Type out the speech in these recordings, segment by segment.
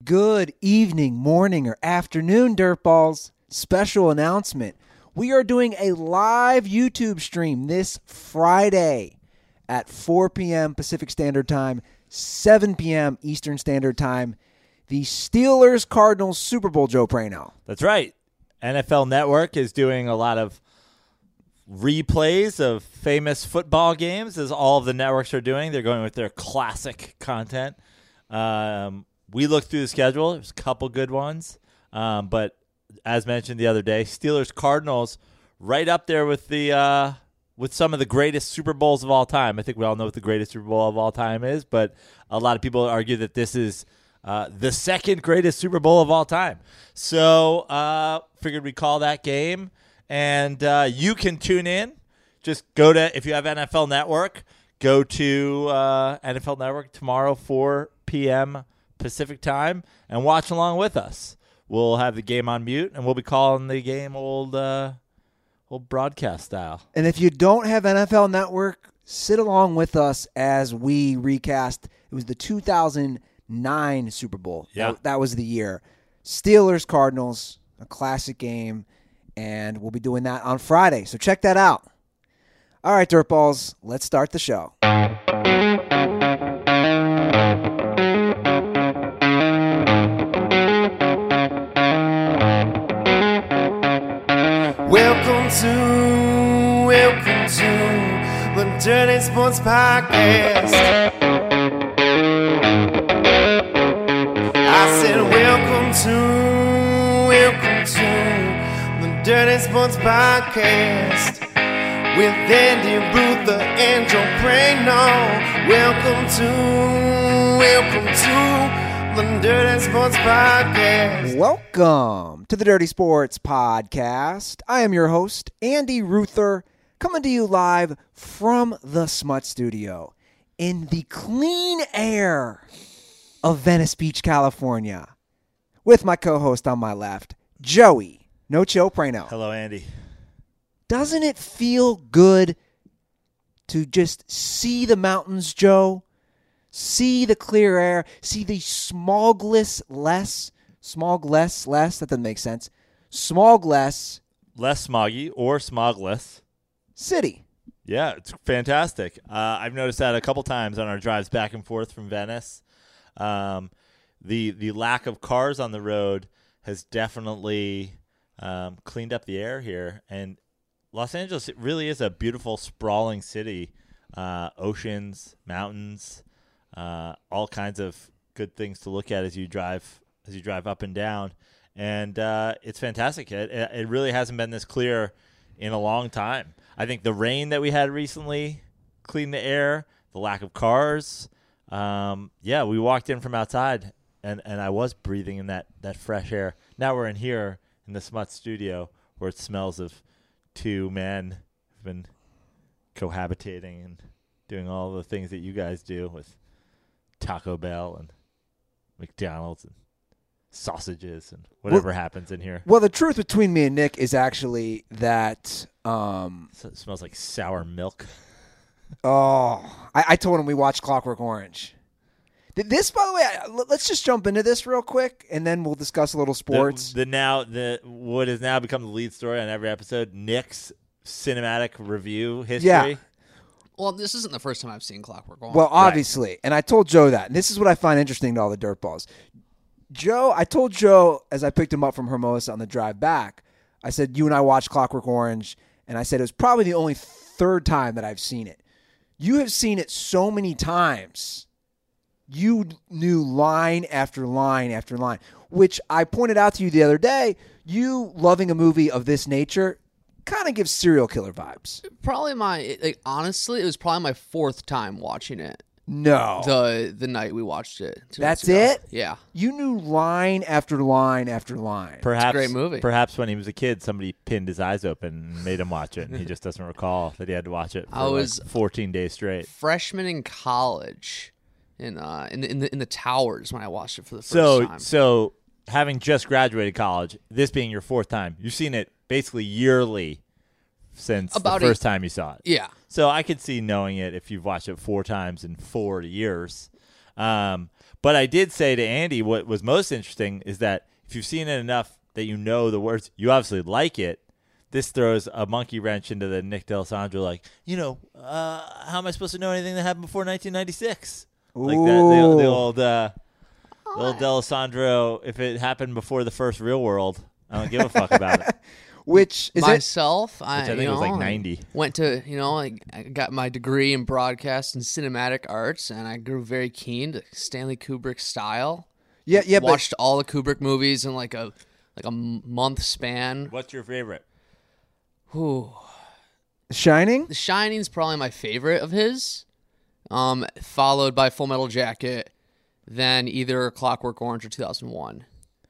Good evening, morning, or afternoon, Dirtballs. Special announcement. We are doing a live YouTube stream this Friday at 4 p.m. Pacific Standard Time, 7 p.m. Eastern Standard Time. The Steelers-Cardinals Super Bowl, Joe Prano. That's right. NFL Network is doing a lot of replays of famous football games, as all of the networks are doing. They're going with their classic content. We looked through the schedule. There's a couple good ones. But as mentioned the other day, Steelers-Cardinals right up there with the with some of the greatest Super Bowls of all time. I think we all know what the greatest Super Bowl of all time is, but a lot of people argue that this is the second greatest Super Bowl of all time. So figured we'd call that game. And you can tune in. Just go to, if you have NFL Network, go to NFL Network tomorrow, 4 p.m. Pacific Time, and watch along with us. We'll have the game on mute, and we'll be calling the game old broadcast style. And if you don't have NFL Network, sit along with us as we recast. It was the 2009 Super Bowl. Yeah. That was the year. Steelers-Cardinals, a classic game, and we'll be doing that on Friday. So check that out. All right, Dirtballs, let's start the show. Welcome to the Dirty Sports Podcast. I said welcome to the Dirty Sports Podcast with Andy Ruther and Joe Prano. Welcome to the Dirty Sports Podcast. Welcome to the Dirty Sports Podcast. I am your host, Andy Ruther, coming to you live from the Smut Studio in the clean air of Venice Beach, California, with my co-host on my left, Joey No Chill Prano. Hello, Andy. Doesn't it feel good to just see the mountains, Joe? See the clear air, see the smogless, that doesn't make sense. Smogless. Less smoggy or smogless. City. Yeah, it's fantastic. I've noticed that a couple times on our drives back and forth from Venice. The lack of cars on the road has definitely cleaned up the air here. And Los Angeles, it really is a beautiful, sprawling city. Oceans, mountains, all kinds of good things to look at as you drive up and down. And it's fantastic. It really hasn't been this clear in a long time. I think the rain that we had recently cleaned the air, the lack of cars. We walked in from outside, and I was breathing in that fresh air. Now we're in here in the Smut Studio where it smells of two men who've been cohabitating and doing all the things that you guys do with Taco Bell and McDonald's and sausages and whatever happens in here. Well, the truth between me and Nick is actually that So it smells like sour milk. I told him we watched Clockwork Orange. This, by the way, let's just jump into this real quick, and then we'll discuss a little sports. What has now become the lead story on every episode, Nick's cinematic review history. Yeah. Well, this isn't the first time I've seen Clockwork Orange. Well, obviously, and I told Joe that. And this is what I find interesting to all the Dirtballs. I told Joe, as I picked him up from Hermosa on the drive back, I said, you and I watched Clockwork Orange, and I said it was probably the only third time that I've seen it. You have seen it so many times. You knew line after line after line, which I pointed out to you the other day. You loving a movie of this nature kind of gives serial killer vibes. Honestly, it was probably my fourth time watching it. No. The night we watched it. That's it? Yeah. You knew line after line after line. Perhaps, it's a great movie. Perhaps when he was a kid, somebody pinned his eyes open and made him watch it, and he just doesn't recall that he had to watch it for 14 days straight. Freshman in college in the towers when I watched it for the first time. So having just graduated college, this being your fourth time, you've seen it basically yearly since the first time you saw it. Yeah. So I could see knowing it if you've watched it 4 times in 4 years. But But I did say to Andy, what was most interesting is that if you've seen it enough that you know the words, you obviously like it. This throws a monkey wrench into the Nick D'Alessandro, like, how am I supposed to know anything that happened before 1996? Like that, the old D'Alessandro, if it happened before the first Real World, I don't give a fuck about it. Which is Myself, I think it was like 90. Went to, I got my degree in broadcast and cinematic arts, and I grew very keen to Stanley Kubrick style. Yeah, Watched all the Kubrick movies in like a month span. What's your favorite? Ooh. Shining? The Shining's probably my favorite of his, followed by Full Metal Jacket, then either Clockwork Orange or 2001.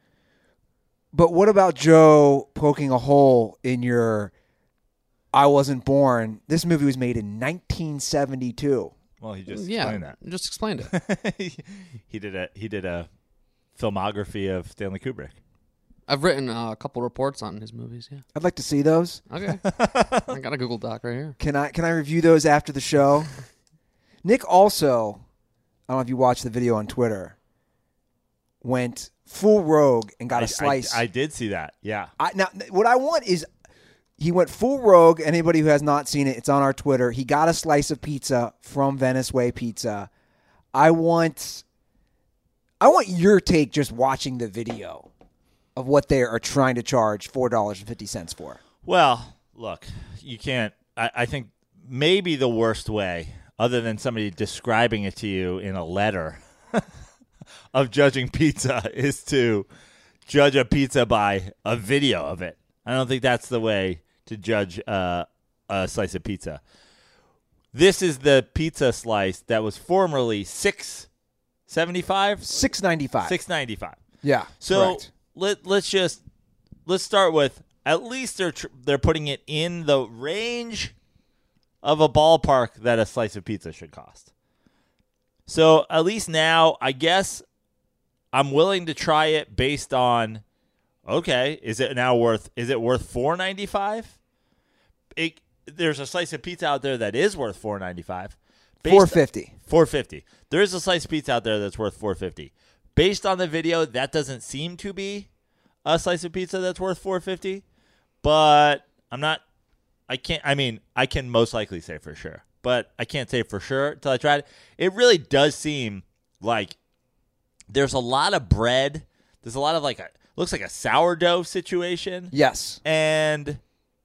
But what about Joe poking a hole in your I Wasn't Born? This movie was made in 1972. Well, he just explained that. Just explained it. He did a filmography of Stanley Kubrick. I've written a couple reports on his movies, yeah. I'd like to see those. Okay. I got a Google Doc right here. Can I review those after the show? Nick also, I don't know if you watched the video on Twitter, went full rogue and got a slice. I did see that, yeah. Now, what I want is he went full rogue. Anybody who has not seen it, it's on our Twitter. He got a slice of pizza from Venice Way Pizza. I want your take just watching the video of what they are trying to charge $4.50 for. Well, look, you can't. I think maybe the worst way, other than somebody describing it to you in a letter, of judging pizza is to judge a pizza by a video of it. I don't think that's the way to judge a slice of pizza. This is the pizza slice that was formerly $6.75? $6.95. $6.95. Yeah. So correct. let's start with, at least they're putting it in the range of a ballpark that a slice of pizza should cost. So at least now, I guess I'm willing to try it based on, okay, is it worth $4.95? There's a slice of pizza out there that is worth $4.95. $4.50. $4.50. There is a slice of pizza out there that's worth $4.50. Based on the video, that doesn't seem to be a slice of pizza that's worth $4.50. But I can most likely say for sure. But I can't say for sure until I try it. It really does seem like there's a lot of bread. There's a lot of looks like a sourdough situation. Yes. And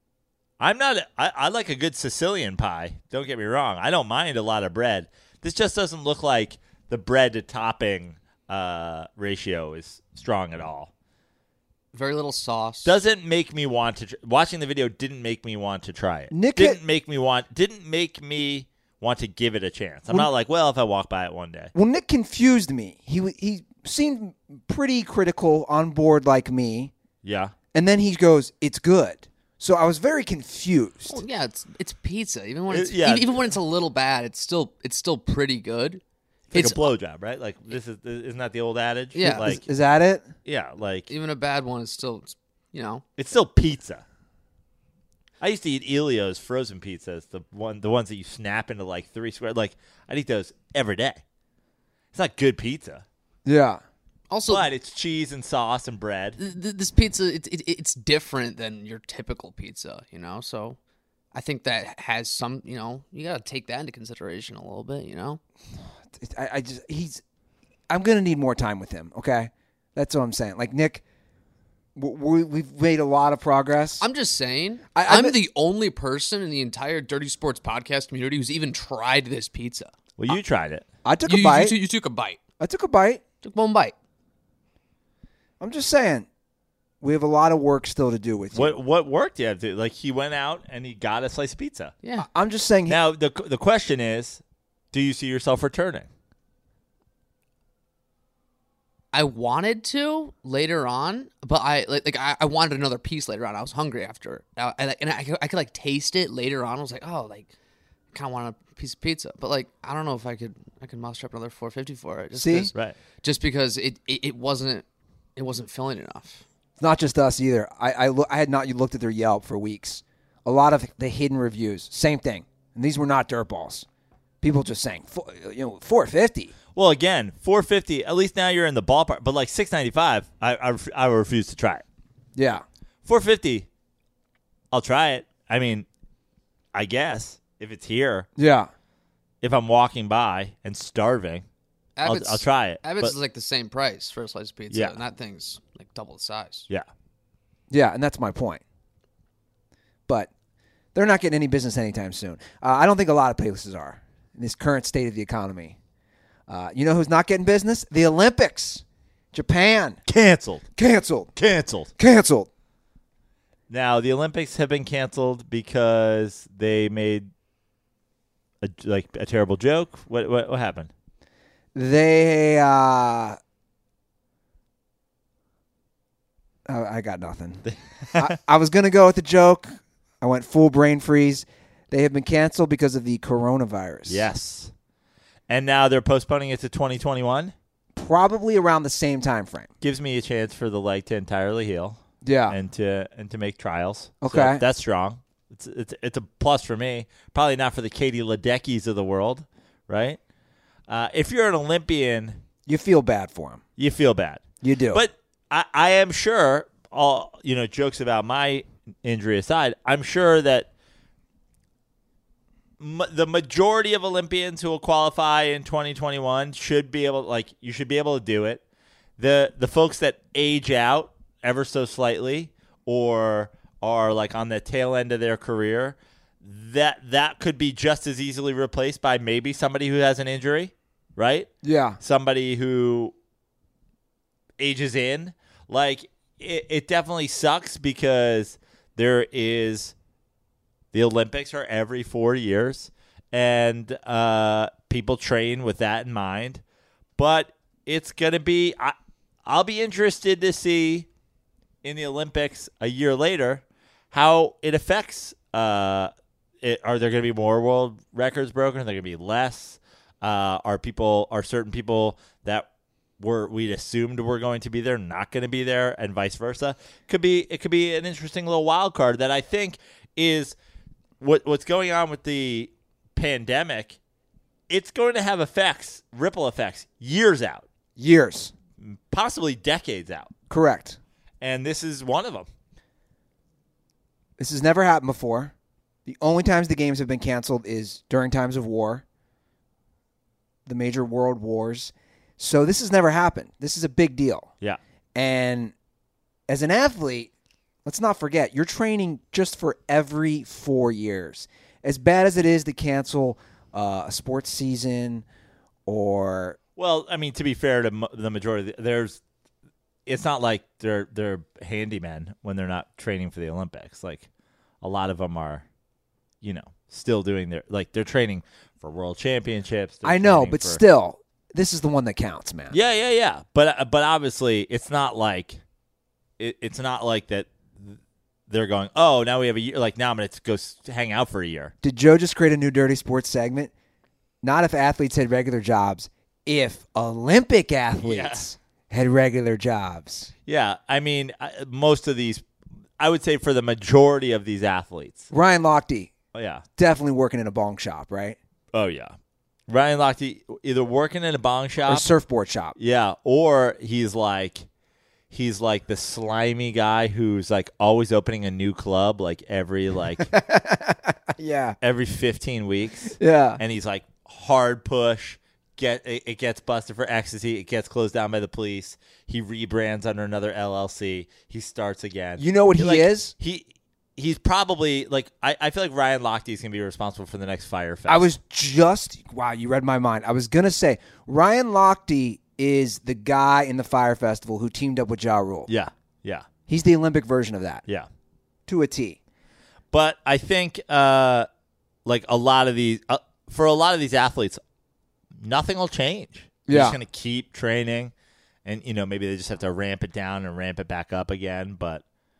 I like a good Sicilian pie. Don't get me wrong. I don't mind a lot of bread. This just doesn't look like the bread to topping ratio is strong at all. Very little sauce. Doesn't make me want to. Watching the video didn't make me want to try it. Nick didn't make me want to give it a chance. I'm not like, well, if I walk by it one day. Well, Nick confused me. He seemed pretty critical on board like me. Yeah. And then he goes, "It's good." So I was very confused. Well, yeah, it's pizza. Even when It- it's a little bad, it's still pretty good. It's like a blowjob, right? Like isn't that the old adage? Yeah. Like Is that it? yeah, like Even a bad one is still, it's still pizza. I used to eat Elio's frozen pizzas, the ones that you snap into like 3 square. Like I'd eat those every day. It's not good pizza, Yeah. Also, but it's cheese and sauce and bread. this pizza, it's different than your typical pizza, So I think that has some, you got to take that into consideration a little bit, I'm going to need more time with him, okay? That's what I'm saying. Like, Nick, we've made a lot of progress. I'm just saying, I'm I'm the only person in the entire Dirty Sports podcast community who's even tried this pizza. Well, you tried it. I took a bite. You took a bite. I took a bite. Took one bite. I'm just saying, we have a lot of work still to do with you. What worked? Yeah, like he went out and he got a slice of pizza. Yeah. I'm just saying. Now the question is, do you see yourself returning? I wanted to later on, but I wanted another piece later on. I was hungry after, and I could taste it later on. I was like, oh, I kind of want a piece of pizza, but I don't know if I could muster up another $4.50 for it. Right. Just because it wasn't filling enough. It's not just us either. I had not looked at their Yelp for weeks. A lot of the hidden reviews, same thing. And these were not dirtballs. People just saying, $4.50. Well, again, $450. At least now you're in the ballpark. But like $695, I refuse to try it. Yeah. $450, I'll try it. I mean, I guess if it's here, Yeah. if I'm walking by and starving, I'll try it. Abbott's But- is like the same price for a slice of pizza, Yeah. and that thing's like double the size. Yeah. Yeah, and that's my point. But they're not getting any business anytime soon. I don't think a lot of places are in this current state of the economy. You know who's not getting business? The Olympics. Japan. Canceled. Canceled. Now, the Olympics have been canceled because they made a terrible joke. What happened? They I got nothing. I was going to go with the joke. I went full brain freeze. They have been canceled because of the coronavirus. Yes. And now they're postponing it to 2021. Probably around the same time frame. Gives me a chance for the leg to entirely heal. Yeah. And to make trials. Okay. So that's strong. It's a plus for me. Probably not for the Katie Ledeckis of the world, right? If you're an Olympian, You feel bad for him. you feel bad. You do. But I am sure, all jokes about my injury aside, I'm sure that the majority of Olympians who will qualify in 2021 should be able, you should be able to do it. The folks that age out ever so slightly or are on the tail end of their career, that could be just as easily replaced by maybe somebody who has an injury, right? yeah. Somebody who ages in. It definitely sucks because the Olympics are every 4 years, and people train with that in mind. But it's going to be I'll be interested to see in the Olympics a year later how it affects Are there going to be more world records broken? Are there going to be less? Are certain people that we'd assumed were going to be there not going to be there, and vice versa? It could be an interesting little wild card that I think is what's going on with the pandemic. It's going to have ripple effects, years out, Years. possibly decades out, Correct. and this is one of them. This has never happened before. The only times the games have been canceled is during times of war, the major world wars. So this has never happened. This is a big deal. Yeah. And as an athlete, let's not forget, you're training just for every 4 years. As bad as it is to cancel a sports season or... Well, I mean, to be fair to the majority, it's not like they're handymen when they're not training for the Olympics. A lot of them are, still doing they're training for world championships. I know, but still, this is the one that counts, man. Yeah. But obviously, it's not like it's not like that. They're going, oh, now we have a year. Now I'm going to go hang out for a year. Did Joe just create a new Dirty Sports segment? Not if athletes had regular jobs. If Olympic athletes had regular jobs. Yeah, I mean, most of these, I would say for the majority of these athletes. Ryan Lochte, Oh, yeah. definitely working in a bong shop, right? Oh, yeah. Ryan Lochte, either working in a bong Or shop. surfboard shop. Yeah, or he's like the slimy guy who's always opening a new club every Yeah. every 15 weeks. Yeah. And he's hard push. It gets busted for ecstasy. It gets closed down by the police. He rebrands under another LLC. He starts again. You know what he is? He's probably I feel like Ryan Lochte is gonna be responsible for the next Fyre Fest. I was just wow, you read my mind. I was gonna say Ryan Lochte is the guy in the Fyre Festival who teamed up with Ja Rule. Yeah. He's the Olympic version of that. Yeah. To a T. But I think a lot of these for a lot of these athletes, nothing will change. They're just gonna keep training, and maybe they just have to ramp it down and ramp it back up again. But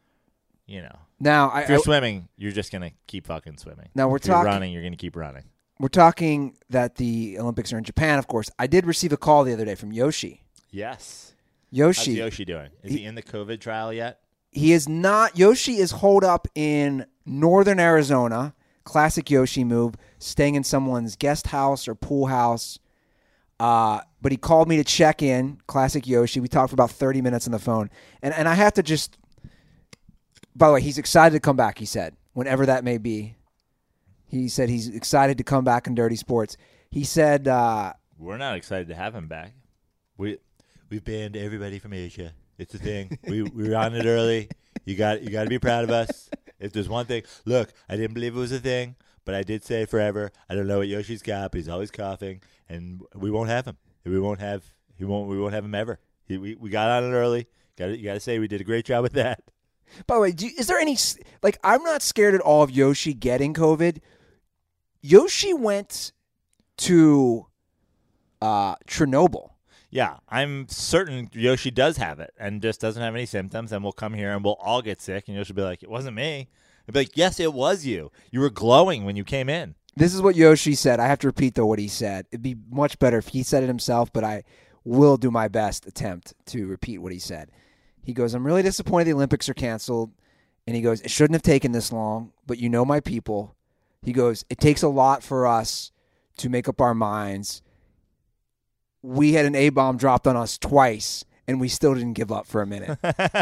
Now if you're swimming, you're just gonna keep fucking swimming. Now we're if you're talking running, you're gonna keep running. We're talking that the Olympics are in Japan, of course. I did receive a call the other day from Yoshi. Yes. Yoshi. How's Yoshi doing? Is he in the COVID trial yet? He is not. Yoshi is holed up in northern Arizona. Classic Yoshi move, staying in someone's guest house or pool house. But he called me to check in. Classic Yoshi. We talked for about 30 minutes on the phone. And I have to just, by the way, he's excited to come back, he said, whenever that may be. He said he's excited to come back in Dirty Sports. He said, we're not excited to have him back. We've banned everybody from Asia. It's a thing. we were on it early. You got to be proud of us. If there's one thing, look, I didn't believe it was a thing, but I did say forever. I don't know what Yoshi's got, but he's always coughing, and we won't have him. We won't have him ever. We got on it early. You got to say we did a great job with that. By the way, is there any, like, I'm not scared at all of Yoshi getting COVID. Yoshi went to Chernobyl. Yeah, I'm certain Yoshi does have it and just doesn't have any symptoms, and we'll come here and we'll all get sick, and Yoshi will be like, it wasn't me. I'll be like, yes, it was you. You were glowing when you came in. This is what Yoshi said. I have to repeat, though, what he said. It'd be much better if he said it himself, but I will do my best attempt to repeat what he said. He goes, I'm really disappointed the Olympics are canceled. And he goes, it shouldn't have taken this long, but you know my people. He goes, it takes a lot for us to make up our minds. We had an A-bomb dropped on us twice, and we still didn't give up for a minute.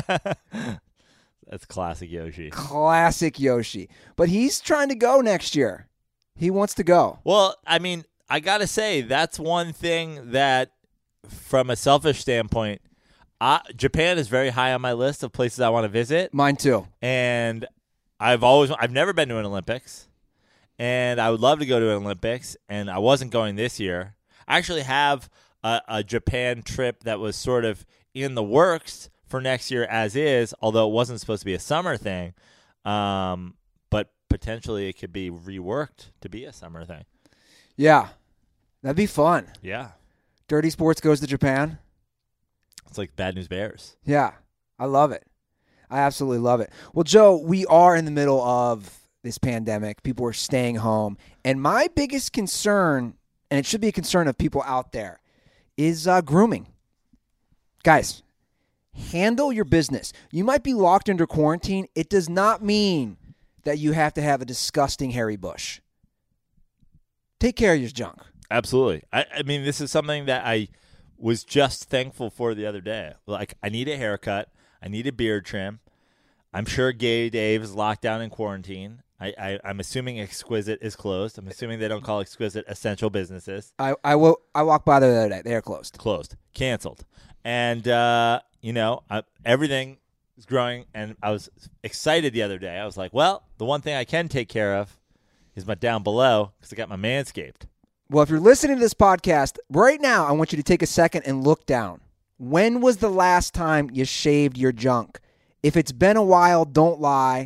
That's classic Yoshi. Classic Yoshi. But he's trying to go next year. He wants to go. Well, I mean, I got to say, that's one thing that, from a selfish standpoint, Japan is very high on my list of places I want to visit. Mine too. And I've never been to an Olympics, and I would love to go to an Olympics, and I wasn't going this year. I actually have a Japan trip that was sort of in the works for next year as is, although it wasn't supposed to be a summer thing. But potentially it could be reworked to be a summer thing. Yeah. That'd be fun. Yeah. Dirty Sports goes to Japan. It's like Bad News Bears. Yeah. I love it. I absolutely love it. Well, Joe, we are in the middle of this pandemic. People are staying home. And my biggest concern, and it should be a concern of people out there, is grooming. Guys, handle your business. You might be locked under quarantine. It does not mean that you have to have a disgusting hairy bush. Take care of your junk. Absolutely. I mean, this is something that I was just thankful for the other day. Like, I need a haircut. I need a beard trim. I'm sure Gay Dave is locked down in quarantine. I'm assuming Exquisite is closed. I'm assuming they don't call Exquisite essential businesses. I walked by there the other day. They are closed. Closed. Canceled. And, everything is growing, and I was excited the other day. I was like, well, the one thing I can take care of is my down below because I got my Manscaped. Well, if you're listening to this podcast right now, I want you to take a second and look down. When was the last time you shaved your junk? If it's been a while, don't lie.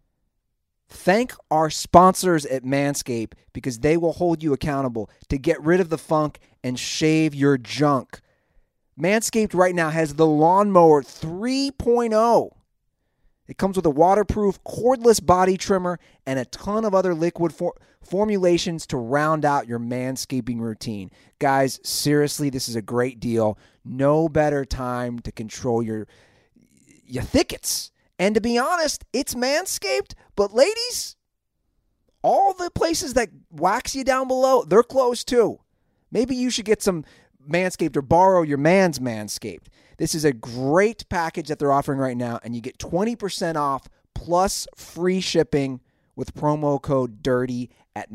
Thank our sponsors at Manscaped because they will hold you accountable to get rid of the funk and shave your junk. Manscaped right now has the Lawnmower 3.0. It comes with a waterproof, cordless body trimmer and a ton of other liquid formulations to round out your manscaping routine. Guys, seriously, this is a great deal. No better time to control your thickets. And to be honest, it's Manscaped. But ladies, all the places that wax you down below, they're closed too. Maybe you should get some Manscaped or borrow your man's Manscaped. This is a great package that they're offering right now, and you get 20% off plus free shipping with promo code DIRTY at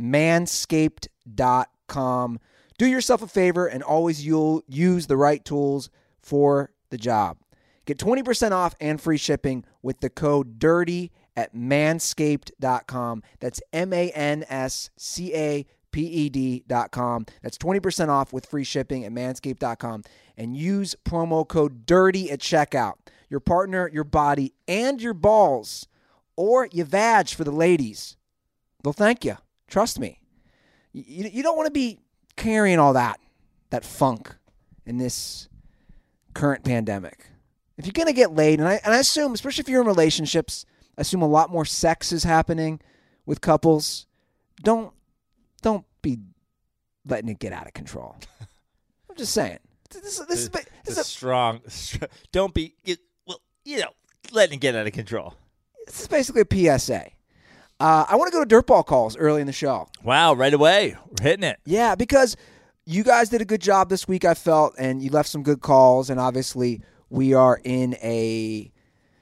manscaped.com. Do yourself a favor and always you'll use the right tools for the job. Get 20% off and free shipping with the code DIRTY at manscaped.com. That's manscaped.com. That's 20% off with free shipping at manscaped.com. And use promo code DIRTY at checkout. Your partner, your body, and your balls, or your vag for the ladies, they'll thank you. Trust me. You don't want to be carrying all that funk in this current pandemic. If you're going to get laid, and I assume, especially if you're in relationships, I assume a lot more sex is happening with couples. Don't be letting it get out of control. I'm just saying. This is a strong. Don't be, letting it get out of control. This is basically a PSA. I want to go to dirtball calls early in the show. Wow, right away. We're hitting it. Yeah, because you guys did a good job this week, I felt, and you left some good calls. And obviously, we are in a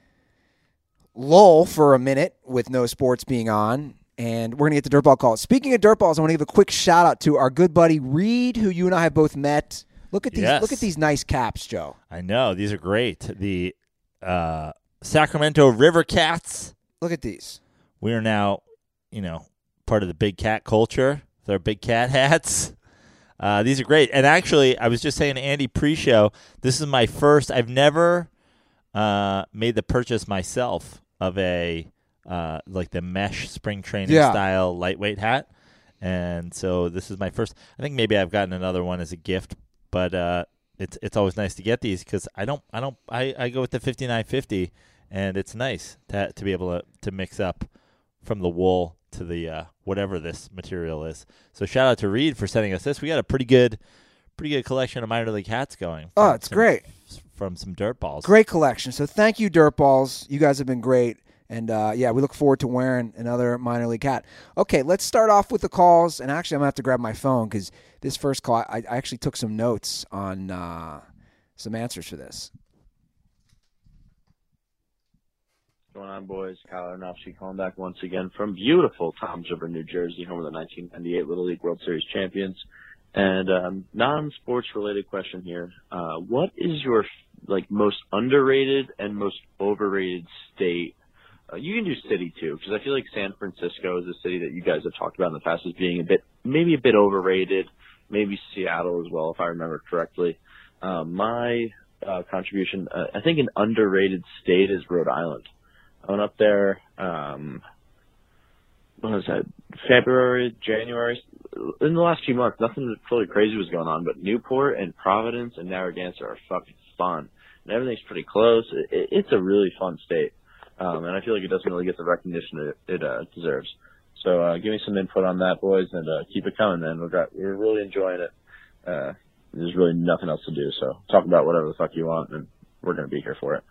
lull for a minute with no sports being on, and we're going to get the Dirtball calls. Speaking of Dirtballs, I want to give a quick shout-out to our good buddy Reed, who you and I have both met. Look at these Yes. Look at these nice caps, Joe. I know. These are great. The Sacramento River Cats. Look at these. We are now, part of the big cat culture with our big cat hats. These are great. And actually, I was just saying to Andy pre-show, this is my first. I've never made the purchase myself of a like the mesh spring training style lightweight hat. And so this is my first. I think maybe I've gotten another one as a gift, but it's always nice to get these because I go with the 5950, and it's nice to be able to mix up from the wool to the whatever this material is. So shout out to Reed for sending us this. We got a pretty good collection of minor league hats going. Oh, it's great. From some Dirtballs. Great collection. So thank you, Dirtballs. You guys have been great. And, we look forward to wearing another minor league hat. Okay, let's start off with the calls. And actually, I'm going to have to grab my phone because this first call, I actually took some notes on some answers for this. What's going on, boys? Kyle Aronofsky calling back once again from beautiful Toms River, New Jersey, home of the 1998 Little League World Series champions. And non-sports related question here. What is your most underrated and most overrated state? You can do city too, because I feel like San Francisco is a city that you guys have talked about in the past as being maybe a bit overrated. Maybe Seattle as well, if I remember correctly. My contribution, I think an underrated state is Rhode Island. I went up there, when was that? February, January. In the last few months, nothing really crazy was going on, but Newport and Providence and Narragansett are fucking fun. And everything's pretty close. It's a really fun state. And I feel like it doesn't really get the recognition it deserves. So give me some input on that, boys, and keep it coming, man. We're really enjoying it. There's really nothing else to do, so talk about whatever the fuck you want, and we're going to be here for it.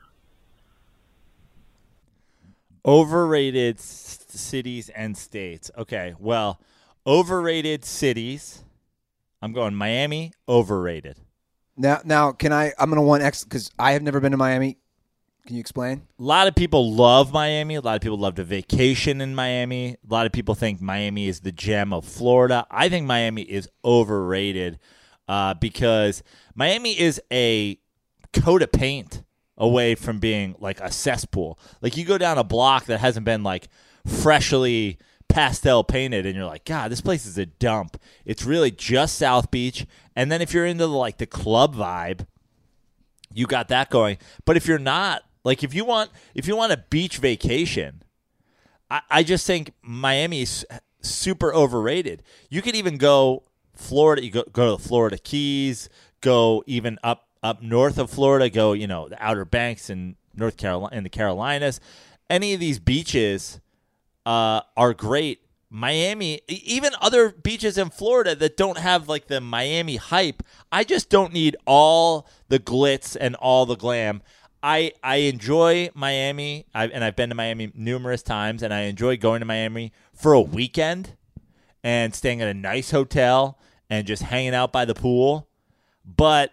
Overrated cities and states. Okay, well, overrated cities. I'm going Miami, overrated. Now, I'm going to want X because I have never been to Miami. Can you explain? A lot of people love Miami. A lot of people love to vacation in Miami. A lot of people think Miami is the gem of Florida. I think Miami is overrated because Miami is a coat of paint away from being like a cesspool. Like you go down a block that hasn't been like freshly pastel painted and you're like, God, this place is a dump. It's really just South Beach. And then if you're into the club vibe, you got that going. But if you're not, like if you want a beach vacation, I just think Miami is super overrated. You could even go Florida. You go to the Florida Keys. Go even up north of Florida. Go the Outer Banks in North Carolina and the Carolinas. Any of these beaches are great. Miami, even other beaches in Florida that don't have like the Miami hype. I just don't need all the glitz and all the glam. I enjoy Miami, and I've been to Miami numerous times, and I enjoy going to Miami for a weekend and staying at a nice hotel and just hanging out by the pool. But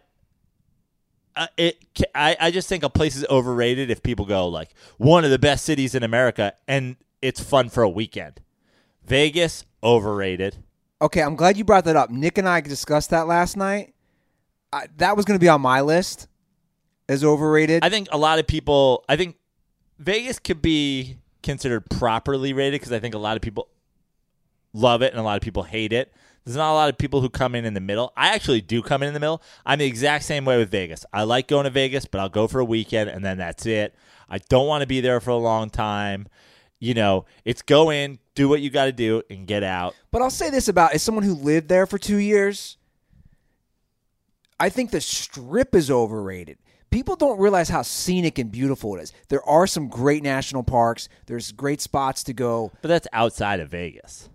I just think a place is overrated if people go like one of the best cities in America, and it's fun for a weekend. Vegas, overrated. Okay, I'm glad you brought that up. Nick and I discussed that last night. That was going to be on my list as overrated. I think Vegas could be considered properly rated because I think a lot of people love it and a lot of people hate it. There's not a lot of people who come in the middle. I actually do come in the middle. I'm the exact same way with Vegas. I like going to Vegas, but I'll go for a weekend and then that's it. I don't want to be there for a long time. It's go in, do what you got to do, and get out. But I'll say this as someone who lived there for 2 years, I think the Strip is overrated. People don't realize how scenic and beautiful it is. There are some great national parks. There's great spots to go. But that's outside of Vegas.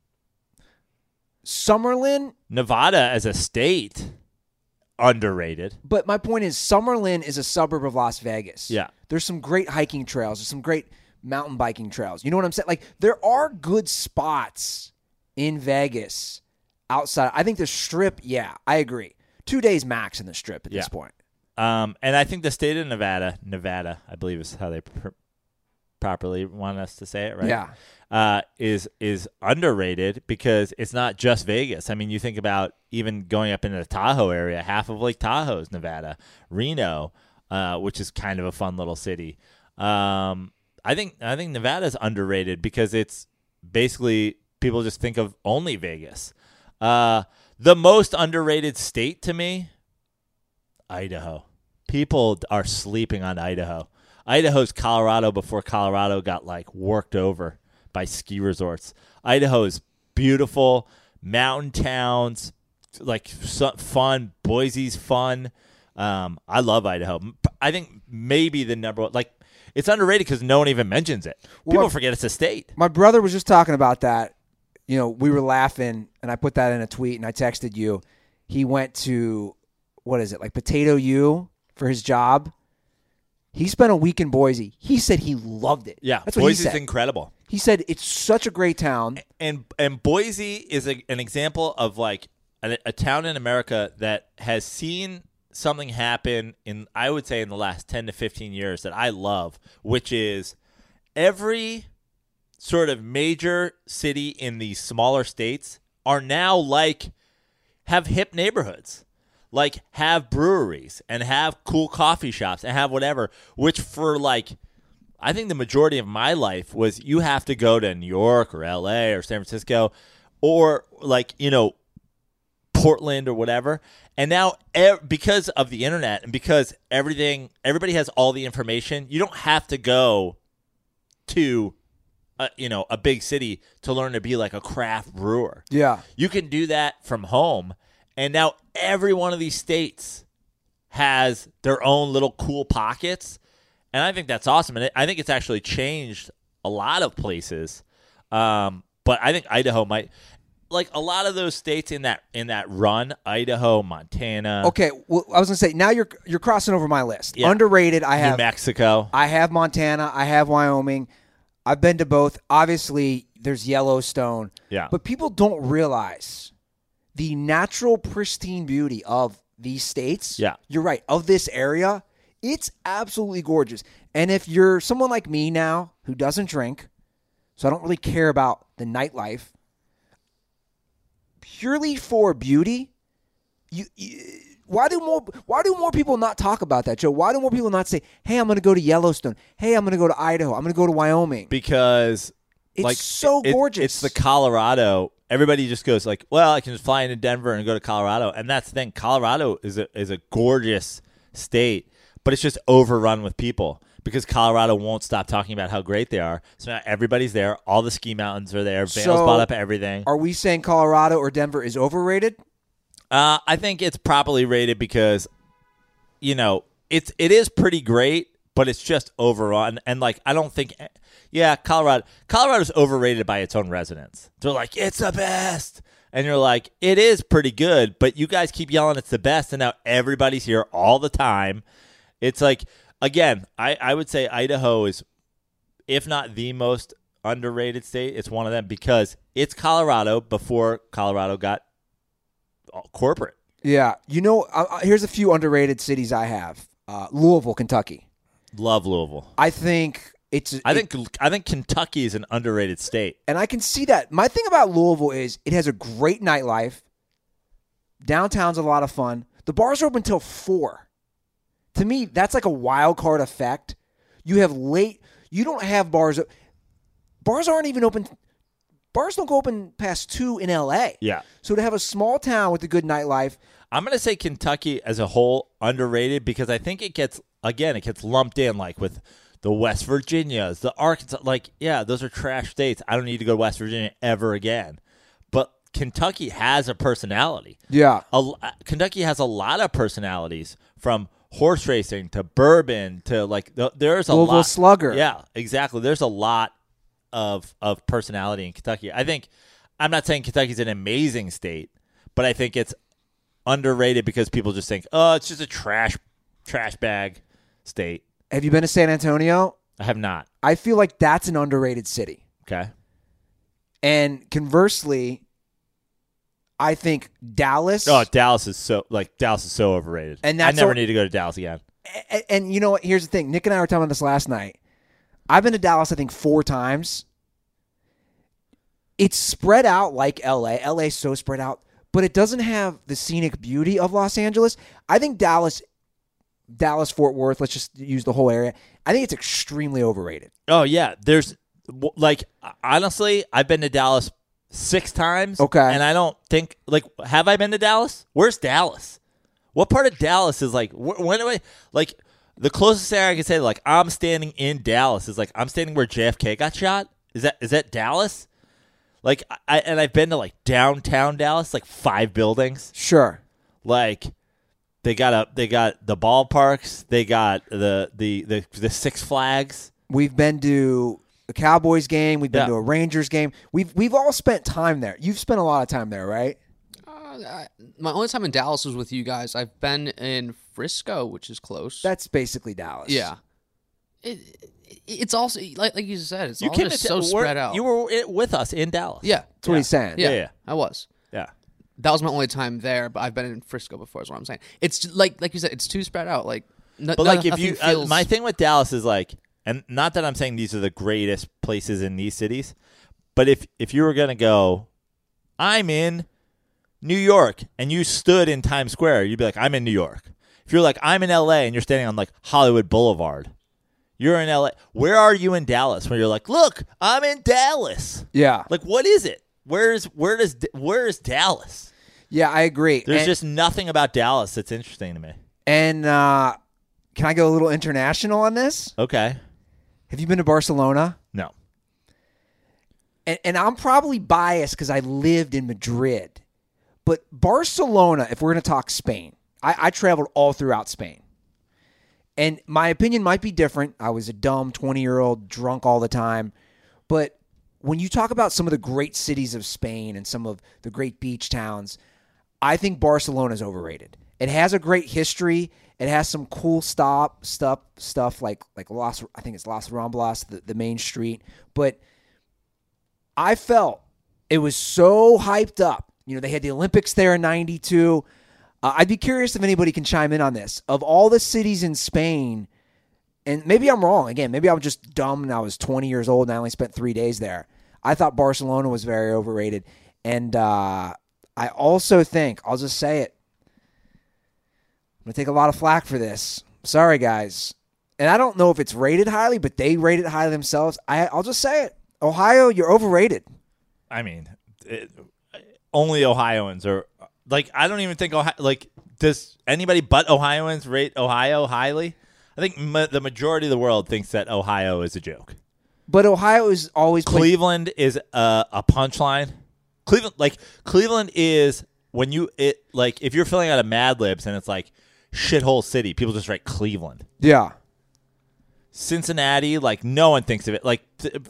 Summerlin? Nevada as a state, underrated. But my point is Summerlin is a suburb of Las Vegas. Yeah. There's some great hiking trails. There's some great mountain biking trails. You know what I'm saying? Like, there are good spots in Vegas. outside. I think the Strip, yeah, I agree. 2 days max in the Strip at this point. And I think the state of Nevada, I believe is how they properly want us to say it, right? Yeah. Is underrated because it's not just Vegas. I mean, you think about even going up into the Tahoe area, half of Lake Tahoe is Nevada. Reno, which is kind of a fun little city. I think Nevada is underrated because it's basically people just think of only Vegas. The most underrated state to me, Idaho. People are sleeping on Idaho. Idaho's Colorado before Colorado got like worked over by ski resorts. Idaho is beautiful, mountain towns, like fun. Boise's fun. I love Idaho. I think maybe the number one, like it's underrated because no one even mentions it. People forget it's a state. My brother was just talking about that. You know, we were laughing, and I put that in a tweet, and I texted you. He went to, what is it, like Potato U for his job. He spent a week in Boise. He said he loved it. Yeah, that's what Boise's he said. Incredible. He said it's such a great town. And Boise is an example of like a town in America that has seen something happen in, I would say, in the last 10 to 15 years that I love, which is every sort of major city in these smaller states are now like have hip neighborhoods. Like, have breweries and have cool coffee shops and have whatever, which for, like, I think the majority of my life was you have to go to New York or L.A. or San Francisco or, like, you know, Portland or whatever. And now, because of the internet and because everybody has all the information, you don't have to go to, a big city to learn to be like a craft brewer. Yeah. You can do that from home. And now every one of these states has their own little cool pockets. And I think that's awesome. And I think it's actually changed a lot of places. But I think Idaho might, like a lot of those states in that run, Idaho, Montana. Okay, well, I was going to say, now you're crossing over my list. Yeah. Underrated, I have New Mexico. I have Montana. I have Wyoming. I've been to both. Obviously, there's Yellowstone. Yeah. But people don't realize the natural pristine beauty of these states. Yeah. You're right. Of this area, it's absolutely gorgeous. And if you're someone like me now who doesn't drink, so I don't really care about the nightlife, purely for beauty, why do more people not talk about that, Joe? Why do more people not say, "Hey, I'm going to go to Yellowstone. Hey, I'm going to go to Idaho. I'm going to go to Wyoming"? Because it's so gorgeous. It's the Colorado. Everybody just goes like, well, I can just fly into Denver and go to Colorado. And that's the thing. Colorado is a gorgeous state, but it's just overrun with people because Colorado won't stop talking about how great they are. So now everybody's there. All the ski mountains are there. Vail's bought up everything. Are we saying Colorado or Denver is overrated? I think it's properly rated because, it is pretty great, but it's just overrun. And like, I don't think, Colorado's overrated by its own residents. They're like, it's the best. And you're like, it is pretty good, but you guys keep yelling it's the best. And now everybody's here all the time. It's like, again, I would say Idaho is, if not the most underrated state, it's one of them because it's Colorado before Colorado got corporate. Yeah. Here's a few underrated cities I have. Louisville, Kentucky. Love Louisville. I think I think Kentucky is an underrated state. And I can see that. My thing about Louisville is it has a great nightlife. Downtown's a lot of fun. The bars are open until 4. To me, that's like a wild card effect. You don't have bars. Bars aren't even open. Bars don't go open past 2 in L.A. Yeah. So to have a small town with a good nightlife. I'm going to say Kentucky as a whole underrated because I think it gets lumped in like with the West Virginias, the Arkansas. Like, yeah, those are trash states. I don't need to go to West Virginia ever again. But Kentucky has a personality. Yeah. Kentucky has a lot of personalities from horse racing to bourbon to like there's a Louisville lot. Slugger. Yeah, exactly. There's a lot of personality in Kentucky. I think I'm not saying Kentucky's an amazing state, but I think it's underrated because people just think, oh, it's just a trash bag state. Have you been to San Antonio? I have not. I feel like that's an underrated city. Okay. And conversely, I think Dallas. Oh, Dallas is so overrated. And I that's never all- need to go to Dallas again. And you know what? Here's the thing. Nick and I were talking about this last night. I've been to Dallas, I think, 4 times. It's spread out like LA. LA's so spread out, but it doesn't have the scenic beauty of Los Angeles. I think Dallas, Fort Worth, let's just use the whole area. I think it's extremely overrated. Oh yeah, there's like honestly, I've been to Dallas 6 times. Okay. And I don't think have I been to Dallas? Where's Dallas? What part of Dallas is like? When do I like? The closest thing I can say, like I'm standing in Dallas, is like I'm standing where JFK got shot. Is that Dallas? Like I've been to like downtown Dallas, like 5 buildings. Sure. Like they got the ballparks, they got the Six Flags. We've been to a Cowboys game. We've been Yeah. to a Rangers game. We've all spent time there. You've spent a lot of time there, right? My only time in Dallas was with you guys. I've been in Frisco, which is close. That's basically Dallas. yeah. It's also like you said. It's You all came just to so spread out. You were with us in Dallas. yeah. That's what he's saying. Yeah, I was. Yeah. That was my only time there, but I've been in Frisco before. Is what I'm saying. It's like you said, it's too spread out. Like, But like if you, my thing with Dallas is like, and not that I'm saying these are the greatest places in these cities, but if you were gonna go, I'm in New York, and you stood in Times Square, you'd be like, I'm in New York. If you're like, I'm in LA, and you're standing on like Hollywood Boulevard, you're in LA. Where are you in Dallas? Where you're like, look, I'm in Dallas. Yeah. Like, what is it? Where is Dallas? Yeah, I agree. There's And- just nothing about Dallas that's interesting to me. And can I go a little international on this? Okay. Have you been to Barcelona? No. And I'm probably biased because I lived in Madrid. But Barcelona, if we're going to talk Spain, I traveled all throughout Spain. And my opinion might be different. I was a dumb 20-year-old drunk all the time. But when you talk about some of the great cities of Spain and some of the great beach towns, I think Barcelona is overrated. It has a great history. It has some cool stuff like Las Ramblas, the main street. But I felt it was so hyped up. You know, they had the Olympics there in '92. I'd be curious if anybody can chime in on this. Of all the cities in Spain, and maybe I'm wrong. Again, maybe I was just dumb and I was 20 years old and I only spent 3 days there. I thought Barcelona was very overrated. And I also think, I'll just say it, I'm going to take a lot of flack for this. Sorry, guys. And I don't know if it's rated highly, but they rate it highly themselves. I'll just say it. Ohio, you're overrated. I mean, only Ohioans are like. I don't even think Ohio. Like, does anybody but Ohioans rate Ohio highly? I think the majority of the world thinks that Ohio is a joke. But Ohio is always Cleveland is a punchline. Cleveland is when if you're filling out a Mad Libs and it's like shithole city, people just write Cleveland. Yeah. Cincinnati, like no one thinks of it. Like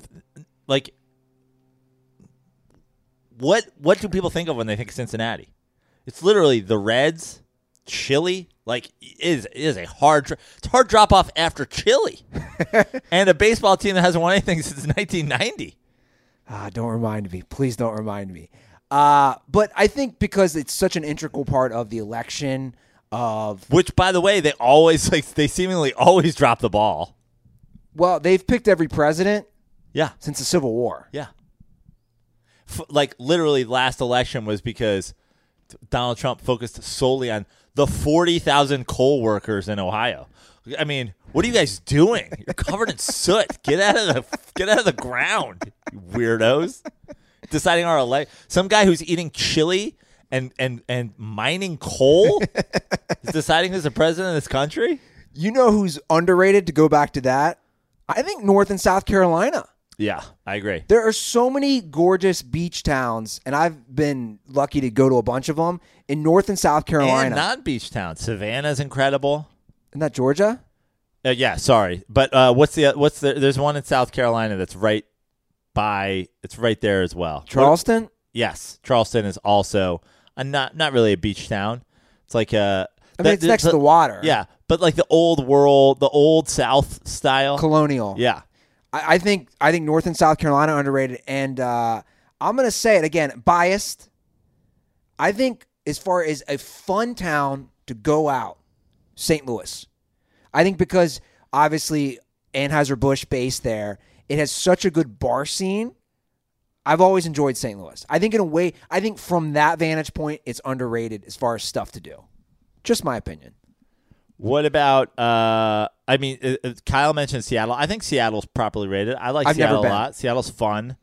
what do people think of when they think of Cincinnati? It's literally the Reds, Chili. Like it is a hard drop off after Chili, and a baseball team that hasn't won anything since 1990. Don't remind me. Please don't remind me. But I think because it's such an integral part of the election of Which, by the way, they seemingly always drop the ball. well, they've picked every president Yeah, since the Civil War. yeah. Literally, last election was because Donald Trump focused solely on the 40,000 coal workers in Ohio. I mean, what are you guys doing? You're covered in soot. Get out of the ground, you weirdos. Deciding our election. Some guy who's eating chili and mining coal is deciding who's the president of this country? You know who's underrated, to go back to that? I think North and South Carolina. Yeah, I agree. There are so many gorgeous beach towns, and I've been lucky to go to a bunch of them in North and South Carolina. And non-beach towns. Savannah's incredible. Isn't that Georgia? Yeah, sorry. But there's one in South Carolina that's right there as well. Charleston? Yes, Charleston is also not really a beach town. It's like it's next to the water. Yeah, but like the old world, the old South style. Colonial. Yeah. I think North and South Carolina are underrated, and I'm going to say it again, biased. I think as far as a fun town to go out, St. Louis. I think because obviously Anheuser-Busch based there, it has such a good bar scene. I've always enjoyed St. Louis. I think in a way, I think from that vantage point, it's underrated as far as stuff to do. Just my opinion. What about, Kyle mentioned Seattle. I think Seattle's properly rated. I like I've never Seattle a been. lot. Seattle's fun.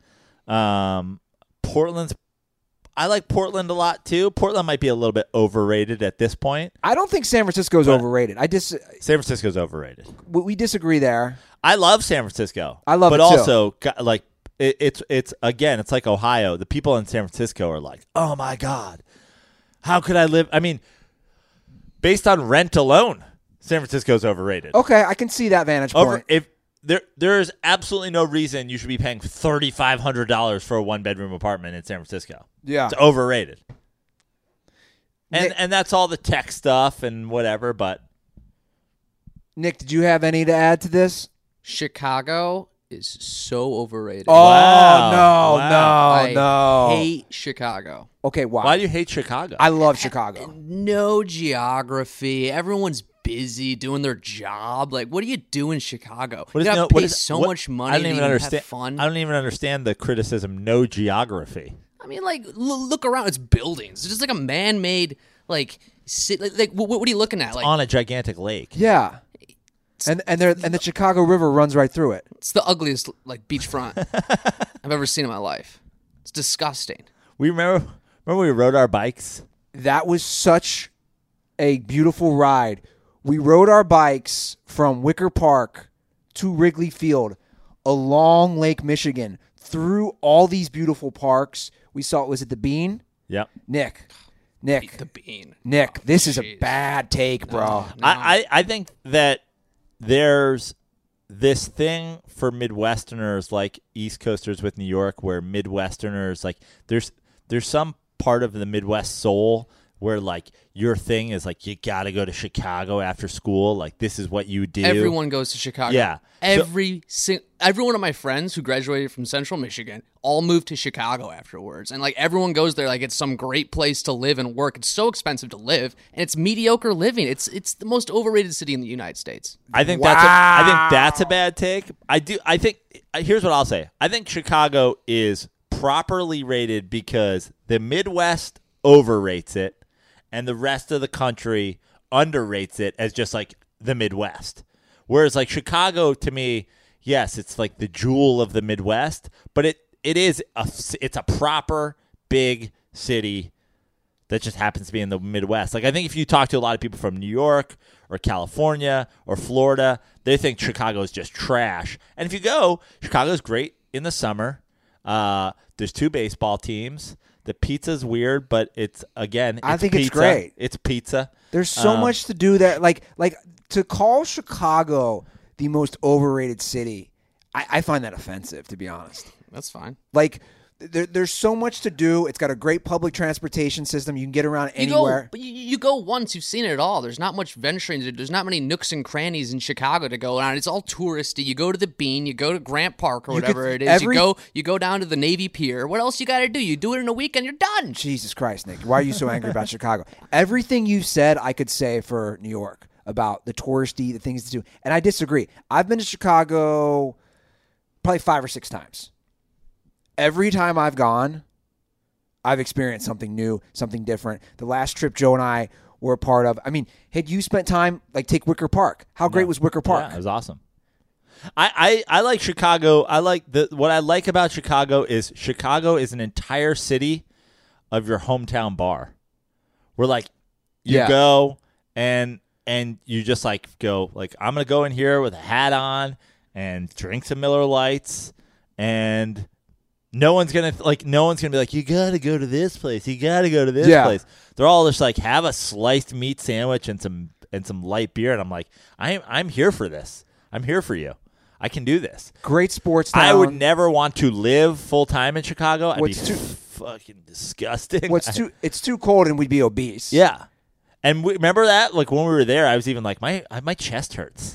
I like Portland a lot, too. Portland might be a little bit overrated at this point. I don't think San Francisco is overrated. San Francisco's overrated. We disagree there. I love San Francisco. I love but it, too. also, like, it's like Ohio. The people in San Francisco are like, oh, my God. How could I live? I mean, based on rent alone, San Francisco's overrated. Okay, I can see that vantage point. If there is absolutely no reason you should be paying $3,500 for a 1-bedroom apartment in San Francisco. Yeah. It's overrated. Nick- And that's all the tech stuff and whatever, but Nick, did you have any to add to this? Chicago is so overrated. Oh, Wow. I no. hate Chicago. Okay, wow. why do you hate Chicago? I love Chicago. No geography. Everyone's busy doing their job. Like, what do you do in Chicago? What is you gotta no- pay what is- so what- much money I don't to even even understand. have fun. I don't even understand the criticism. No geography. I mean, like, look around. It's buildings. It's just like a man-made, like, what are you looking at? Like, On a gigantic lake. Yeah. And the Chicago River runs right through it. it's the ugliest, like, beachfront I've ever seen in my life. It's disgusting. We remember we rode our bikes. That was such a beautiful ride. We rode our bikes from Wicker Park to Wrigley Field along Lake Michigan through all these beautiful parks. We saw, was it the Bean? Yep. Nick, The bean. Nick, this is a jeez. bad take, bro. No. I think that there's this thing for Midwesterners like East Coasters with New York where Midwesterners, like, there's some part of the Midwest soul where, like, your thing is, like, you got to go to Chicago after school. Like, this is what you do. Everyone goes to Chicago. Yeah. Every one of my friends who graduated from Central Michigan all moved to Chicago afterwards. And, like, everyone goes there like it's some great place to live and work. It's so expensive to live, and it's mediocre living. It's the most overrated city in the United States. I think that's a bad take. I think here's what I'll say. I think Chicago is properly rated because the Midwest overrates it and the rest of the country underrates it as just like the Midwest. Whereas, like, Chicago, to me, yes, it's like the jewel of the Midwest, but it's a proper big city that just happens to be in the Midwest. Like, I think if you talk to a lot of people from New York or California or Florida, they think Chicago is just trash. And if you go, Chicago's great in the summer. There's 2 baseball teams. The pizza's weird, but it's I think pizza. it's great. It's pizza. There's so much to do there. Like to call Chicago the most overrated city, I find that offensive, to be honest. That's fine. Like, there's so much to do. It's got a great public transportation system. You can get around anywhere. You go once, you've seen it all. There's not much venturing. There's not many nooks and crannies in Chicago to go around. It's all touristy. You go to the Bean, you go to Grant Park or whatever it is. You go down to the Navy Pier. What else you got to do? You do it in a weekend, you're done. Jesus Christ, Nick. Why are you so angry about Chicago? Everything you said, I could say for New York about the touristy, the things to do. And I disagree. I've been to Chicago probably 5 or 6 times. Every time I've gone, I've experienced something new, something different. The last trip Joe and I were a part of, I mean, had you spent time, like, take Wicker Park. How great was Wicker Park? Yeah, it was awesome. I like Chicago. What I like about Chicago is an entire city of your hometown bar. Where, like, you go and you just, like, go, like, I'm going to go in here with a hat on and drink some Miller Lights, and no one's gonna be like, you gotta go to this place. You gotta go to this place. They're all just like, have a sliced meat sandwich and some light beer, and I'm like, I'm here for this. I'm here for you. I can do this. Great sports town. I would never want to live full time in Chicago. I'd be What's too- fucking disgusting. It's too cold and we'd be obese. Yeah, and remember that, like, when we were there, I was even like, my chest hurts.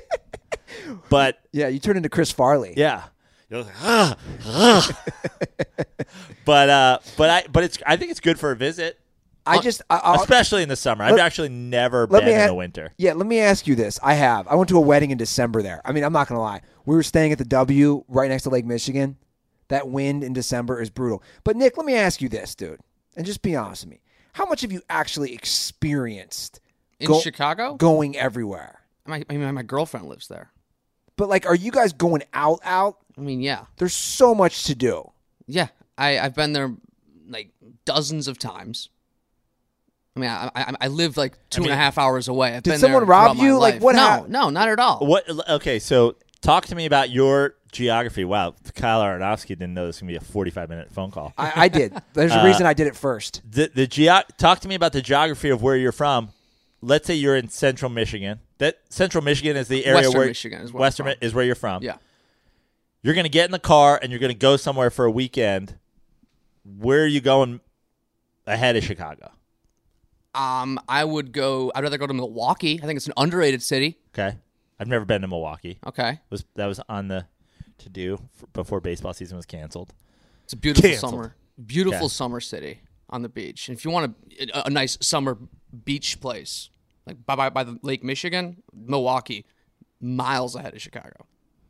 But Yeah, you turned into Chris Farley. yeah. You're like, but I think it's good for a visit. especially in the summer. I've actually never been in the winter. Yeah, let me ask you this. I went to a wedding in December there. I mean, I'm not going to lie. We were staying at the W right next to Lake Michigan. That wind in December is brutal. But, Nick, let me ask you this, dude, and just be honest with me. How much have you actually experienced in Chicago? Going everywhere. My girlfriend lives there. But, like, are you guys going out? I mean, yeah. There's so much to do. Yeah. I've been there, like, dozens of times. I mean, I live, like, 2.5 hours away. I've did been someone there rob you? My Like, life. what No, happened? no, not at all. Okay, so talk to me about your geography. Wow, Kyle Aronofsky didn't know this was going to be a 45-minute phone call. I did. There's a reason I did it first. Talk to me about the geography of where you're from. Let's say you're in Central Michigan. That Central Michigan is the area Western where Michigan is where Western I'm from. is where you're from. Yeah. You're going to get in the car and you're going to go somewhere for a weekend. Where are you going ahead of Chicago? I'd rather go to Milwaukee. I think it's an underrated city. Okay. I've never been to Milwaukee. Okay. That was on the to-do before baseball season was canceled. It's a beautiful Canceled. summer city on the beach. And if you want a nice summer beach place, like by the Lake Michigan, Milwaukee, miles ahead of Chicago.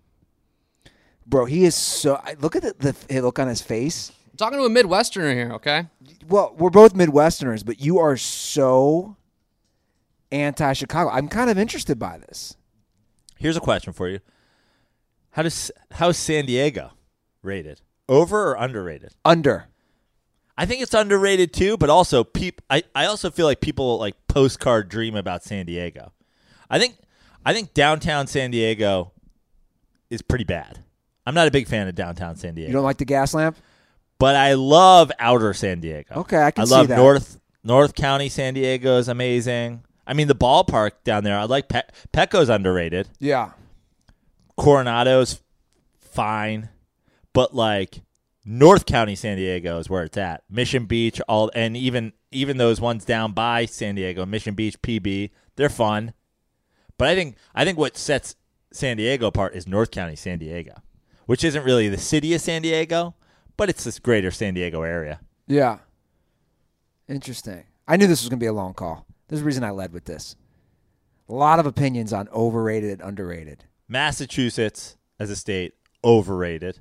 Bro, he is so... Look at the look on his face. I'm talking to a Midwesterner here, okay? Well, we're both Midwesterners, but you are so anti-Chicago. I'm kind of interested by this. Here's a question for you. How's San Diego rated? Over or underrated? Under. I think it's underrated too, but also I also feel like people like postcard dream about San Diego. I think downtown San Diego is pretty bad. I'm not a big fan of downtown San Diego. You don't like the gas lamp? But I love outer San Diego. Okay, I can see love that. North County San Diego is amazing. I mean, the ballpark down there, I like Petco's underrated. Yeah. Coronado's fine. But like North County San Diego is where it's at. Mission Beach, and even those ones down by San Diego, Mission Beach, PB, they're fun. But I think what sets San Diego apart is North County San Diego, which isn't really the city of San Diego, but it's this greater San Diego area. Yeah. Interesting. I knew this was going to be a long call. There's a reason I led with this. A lot of opinions on overrated and underrated. Massachusetts as a state, overrated.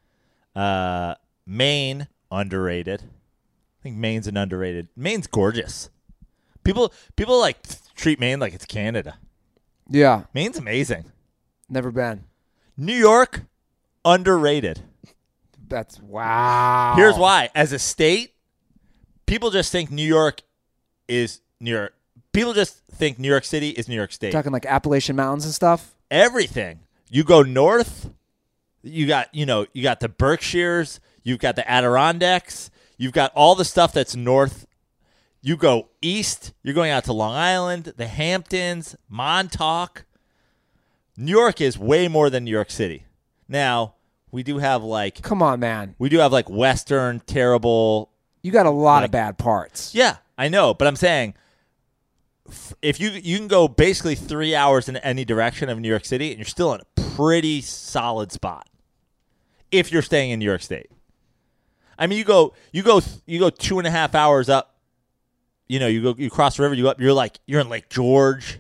Maine, underrated. I think Maine's an underrated. Maine's gorgeous. People like treat Maine like it's Canada. Yeah. Maine's amazing. Never been. New York, underrated. That's wow. Here's why. As a state, people just think New York is New York. People just think New York City is New York State. Talking like Appalachian Mountains and stuff? Everything. You go north, you got the Berkshires, you've got the Adirondacks, you've got all the stuff that's north. You go east, you're going out to Long Island, the Hamptons, Montauk. New York is way more than New York City. Now, we do have like... Come on, man. We do have like Western, terrible... You got a lot of bad parts. Yeah, I know, but I'm saying if you can go basically 3 hours in any direction of New York City and you're still in a pretty solid spot if you're staying in New York State. I mean, you go 2.5 hours up, you cross the river, you're in Lake George,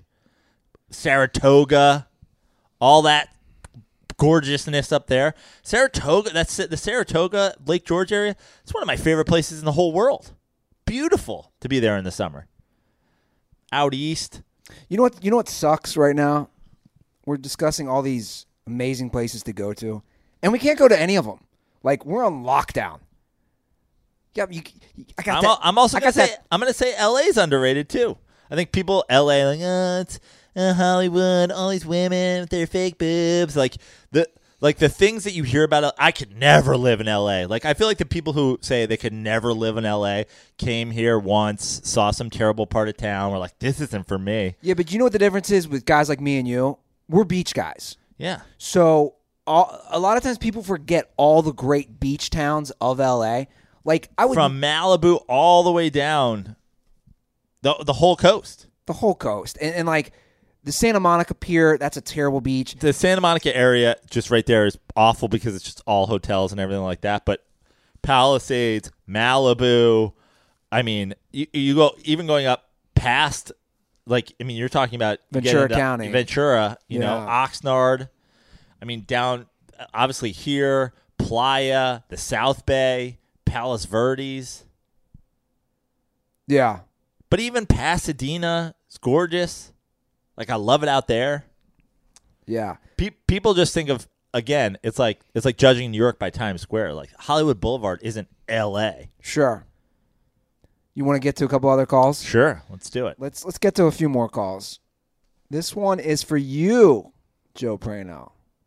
Saratoga, all that gorgeousness up there. Saratoga, that's the Saratoga Lake George area. It's one of my favorite places in the whole world. Beautiful to be there in the summer. Out east. You know what sucks right now? We're discussing all these amazing places to go to, and we can't go to any of them. Like, we're on lockdown. Yeah, I'm going to say LA's underrated too. I think people LA it's Hollywood, all these women with their fake boobs, like the things that you hear about. I could never live in LA. Like, I feel like the people who say they could never live in LA came here once, saw some terrible part of town, were like, this isn't for me. Yeah, but you know what the difference is with guys like me and you? We're beach guys. Yeah. So a lot of times people forget all the great beach towns of LA. Like, from Malibu all the way down the whole coast. The whole coast. And like the Santa Monica Pier, that's a terrible beach. The Santa Monica area just right there is awful because it's just all hotels and everything like that. But Palisades, Malibu, I mean, you go even going up past, like, I mean, you're talking about Ventura getting to County. Ventura, you know, Yeah. Oxnard. I mean, down obviously here, Playa, the South Bay, Palos Verdes. Yeah. But even Pasadena, it's gorgeous. Like, I love it out there. Yeah. People just think of, again, it's like judging New York by Times Square. Like, Hollywood Boulevard isn't L.A. Sure. You want to get to a couple other calls? Sure, let's do it. Let's get to a few more calls. This one is for you, Joe Prano.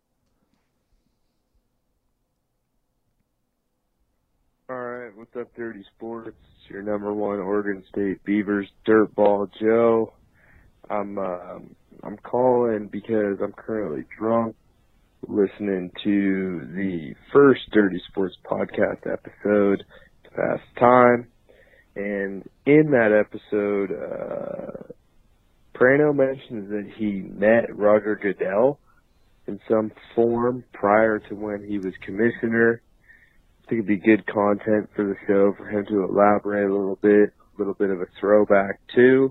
All right, what's up, Dirty Sports? It's your number one Oregon State Beavers dirtball, Joe. I'm calling because I'm currently drunk, listening to the first Dirty Sports podcast episode to pass time, and in that episode, Prano mentions that he met Roger Goodell in some form prior to when he was commissioner. I think it'd be good content for the show for him to elaborate a little bit of a throwback too.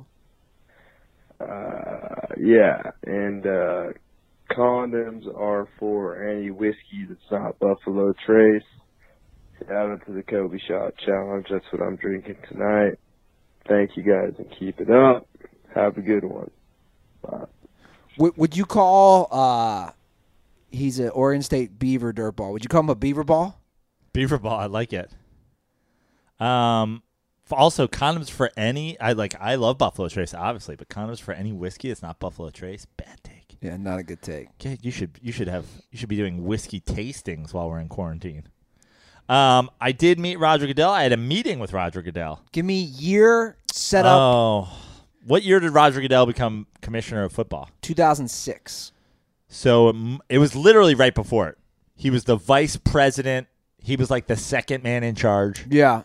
Condoms are for any whiskey that's not Buffalo Trace. Shout out to the Kobe Shot Challenge. That's what I'm drinking tonight. Thank you guys and keep it up. Have a good one. Bye. Would you call he's an Oregon State Beaver dirtball? Would you call him a Beaver ball? Beaver ball, I like it. Also, condoms for any. I love Buffalo Trace, obviously, but condoms for any whiskey that's not Buffalo Trace, bad take. Yeah, not a good take. Okay, you should be doing whiskey tastings while we're in quarantine. I did meet Roger Goodell. I had a meeting with Roger Goodell. Give me year, setup. Oh, what year did Roger Goodell become commissioner of football? 2006. So it was literally right before it. He was the vice president. He was like the second man in charge. Yeah.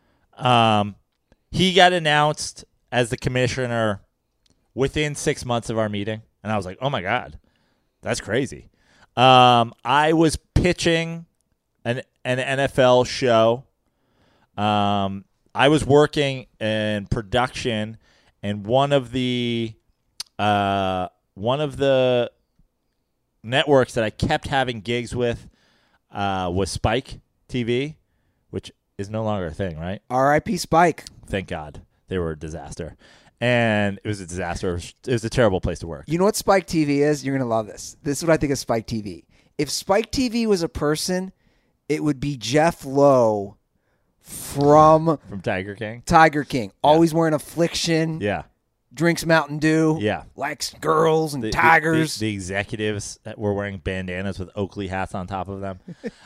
He got announced as the commissioner within 6 months of our meeting, and I was like, "Oh my god, that's crazy." I was pitching an NFL show. I was working in production, and one of the networks that I kept having gigs with was Spike TV, which is no longer a thing, right? R.I.P. Spike. Thank God. They were a disaster. And it was a disaster. It was a terrible place to work. You know what Spike TV is? You're going to love this. This is what I think of Spike TV. If Spike TV was a person, it would be Jeff Lowe from Tiger King? Tiger King. Always wearing Affliction. Yeah. Drinks Mountain Dew. Yeah. Likes girls and tigers. The executives that were wearing bandanas with Oakley hats on top of them.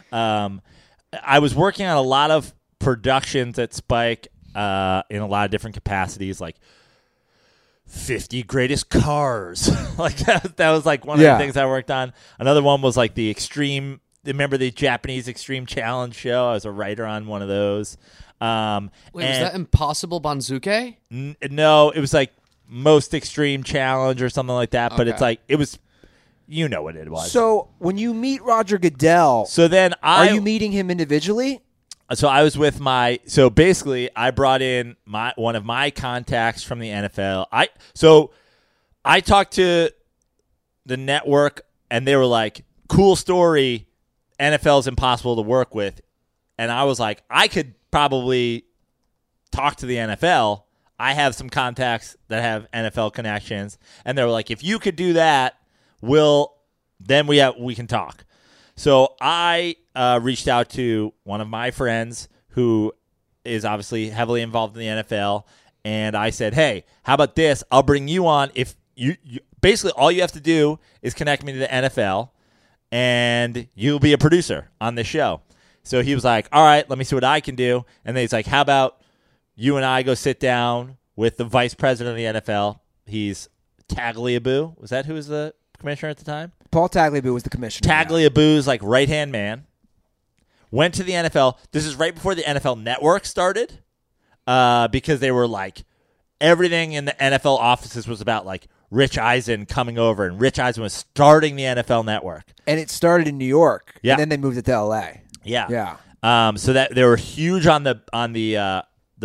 I was working on a lot of productions at Spike in a lot of different capacities, like 50 greatest cars. Like that was like one of the things I worked on. Another one was like the extreme. Remember the Japanese Extreme Challenge show? I was a writer on one of those. Wait, was that Impossible Banzuke? No, it was like Most Extreme Challenge or something like that. But it's like it was. You know what it was. So when you meet Roger Goodell, so then are you meeting him individually? So I was with so basically I brought in one of my contacts from the NFL. I talked to the network and they were like, cool story, NFL's impossible to work with. And I was like, I could probably talk to the NFL. I have some contacts that have NFL connections. And they were like, if you could do that, then we can talk. So I reached out to one of my friends who is obviously heavily involved in the NFL, and I said, "Hey, how about this? I'll bring you on. If you basically all you have to do is connect me to the NFL, and you'll be a producer on the show." So he was like, "All right, let me see what I can do." And then he's like, "How about you and I go sit down with the vice president of the NFL? He's Tagliabue. Was that who was the commissioner at the time? Paul Tagliabue was the commissioner. Tagliabue's like right-hand man. Went to the NFL. This is right before the NFL Network started because they were like, everything in the NFL offices was about like Rich Eisen coming over, and Rich Eisen was starting the NFL Network. And it started in New York. Yeah. And then they moved it to L.A. Yeah. Yeah. So that they were huge on the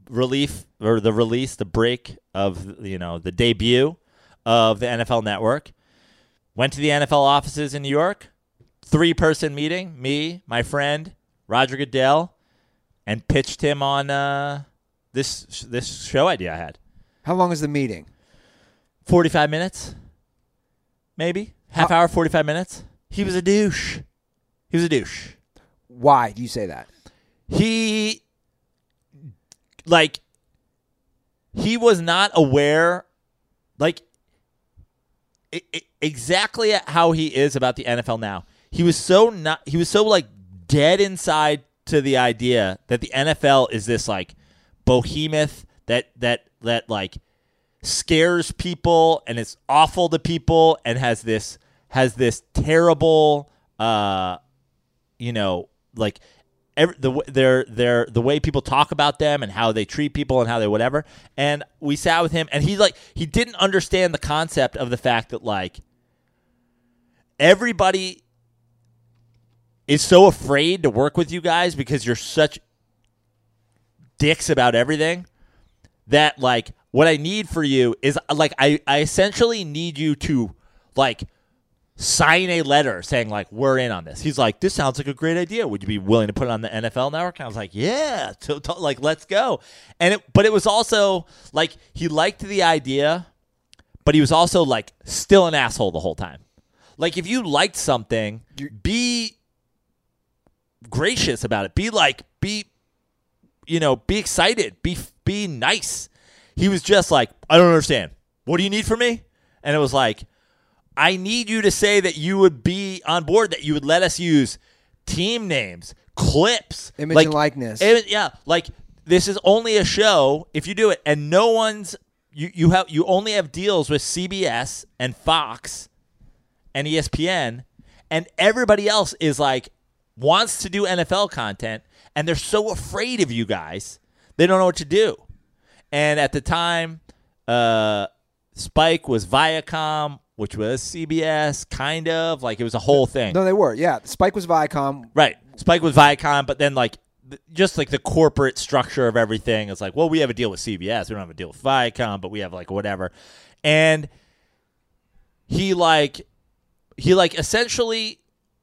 the break of the debut of the NFL Network. Went to the NFL offices in New York. 3-person meeting. Me, my friend Roger Goodell, and pitched him on this show idea I had. How long is the meeting? 45 minutes, maybe half hour, 45 minutes. He was a douche. Why do you say that? He was not aware, exactly how he is about the NFL now. He was so dead inside to the idea that the NFL is this behemoth that scares people and is awful to people and has this terrible the way people talk about them and how they treat people and how they whatever. And we sat with him, and he didn't understand the concept of the fact that everybody is so afraid to work with you guys because you're such dicks about everything that what I need for you is I essentially need you to sign a letter saying we're in on this. He's like, this sounds like a great idea. Would you be willing to put it on the NFL Network? And I was like, yeah, let's go. But it was also he liked the idea, but he was also still an asshole the whole time. If you liked something, be gracious about it. Be excited. Be nice. He was just I don't understand. What do you need from me? And it was I need you to say that you would be on board, that you would let us use team names, clips, image and likeness. This is only a show if you do it, and no one's you only have deals with CBS and Fox and ESPN, and everybody else is wants to do NFL content, and they're so afraid of you guys, they don't know what to do. And at the time, Spike was Viacom, which was CBS, kind of. It was a whole thing. No, they were. Yeah, Spike was Viacom. Right. Spike was Viacom, but then, just the corporate structure of everything is well, we have a deal with CBS. We don't have a deal with Viacom, but we have, whatever. And he essentially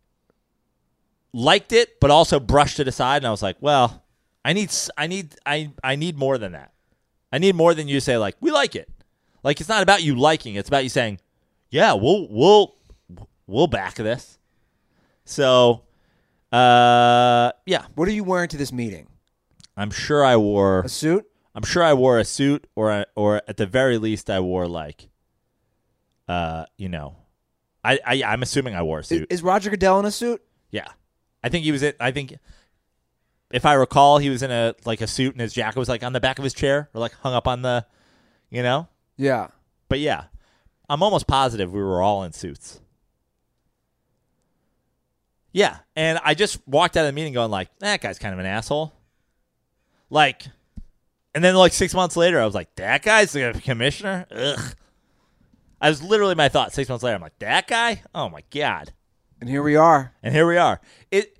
liked it, but also brushed it aside. And I was like, well, I need more than that. I need more than you say, we like it. It's not about you liking it. It's about you saying, yeah, we'll back this. So, yeah. What are you wearing to this meeting? I'm sure I wore a suit. I'm sure I wore a suit, or at the very least, I wore I'm assuming I wore a suit. Is Roger Goodell in a suit? Yeah, I think he was I think, if I recall, he was in a suit, and his jacket was on the back of his chair, or hung up on the, Yeah. But yeah, I'm almost positive we were all in suits. Yeah, and I just walked out of the meeting going that guy's kind of an asshole. And then 6 months later, I was like, that guy's the commissioner? Ugh. I was literally my thought 6 months later. I'm like, that guy? Oh my God. And here we are. It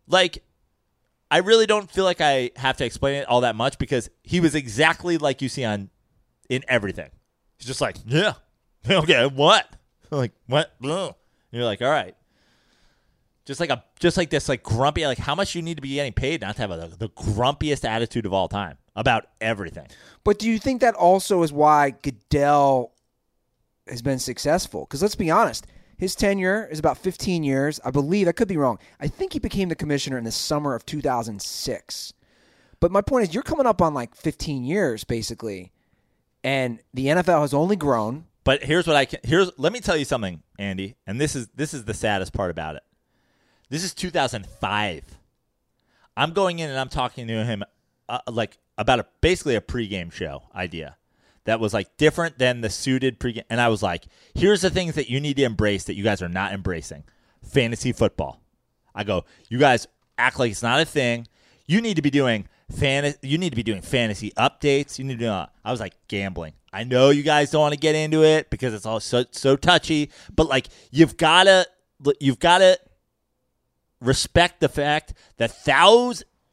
I really don't feel like I have to explain it all that much, because he was exactly like you see in everything. He's just yeah. Okay, what? What? Ugh. And you're all right. Just like this grumpy, how much you need to be getting paid not to have the grumpiest attitude of all time about everything. But do you think that also is why Goodell has been successful? Because let's be honest, his tenure is about 15 years. I believe, I could be wrong. I think he became the commissioner in the summer of 2006. But my point is, you're coming up on 15 years, basically, and the NFL has only grown. But let me tell you something, Andy, and this is the saddest part about it. This is 2005. I'm going in and I'm talking to him about basically a pregame show idea that was different than the suited pregame. And I was here's the things that you need to embrace that you guys are not embracing. Fantasy football. I go, you guys act like it's not a thing. You need to be doing fantasy updates. You need to I was gambling. I know you guys don't want to get into it because it's all so touchy, but you've got to respect the fact that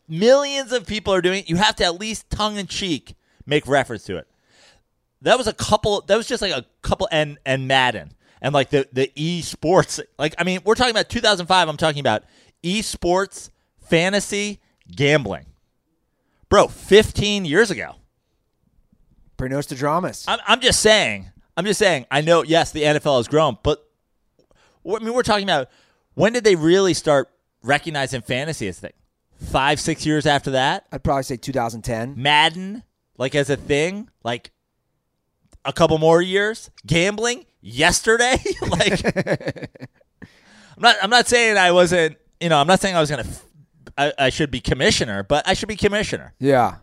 millions of people are doing it. You have to at least tongue in cheek make reference to it. That was just like a couple and Madden and like the esports. Like, I mean, we're talking about 2005. I'm talking about esports, fantasy, gambling. Bro, 15 years ago. Pronostradamus. I'm just saying. I know, yes, the NFL has grown, but I mean, we're talking about when did they really start recognizing fantasy as a thing? 5-6 years after that? I'd probably say 2010. Madden, like as a thing, like a couple more years. Gambling, yesterday. Like, I'm not saying I wasn't. I'm not saying I was gonna. I should be commissioner, but I should be commissioner. Yeah.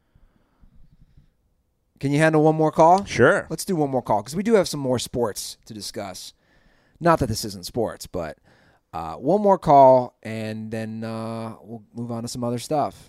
Can you handle one more call? Sure. Let's do one more call because we do have some more sports to discuss. Not that this isn't sports, but one more call, and then we'll move on to some other stuff.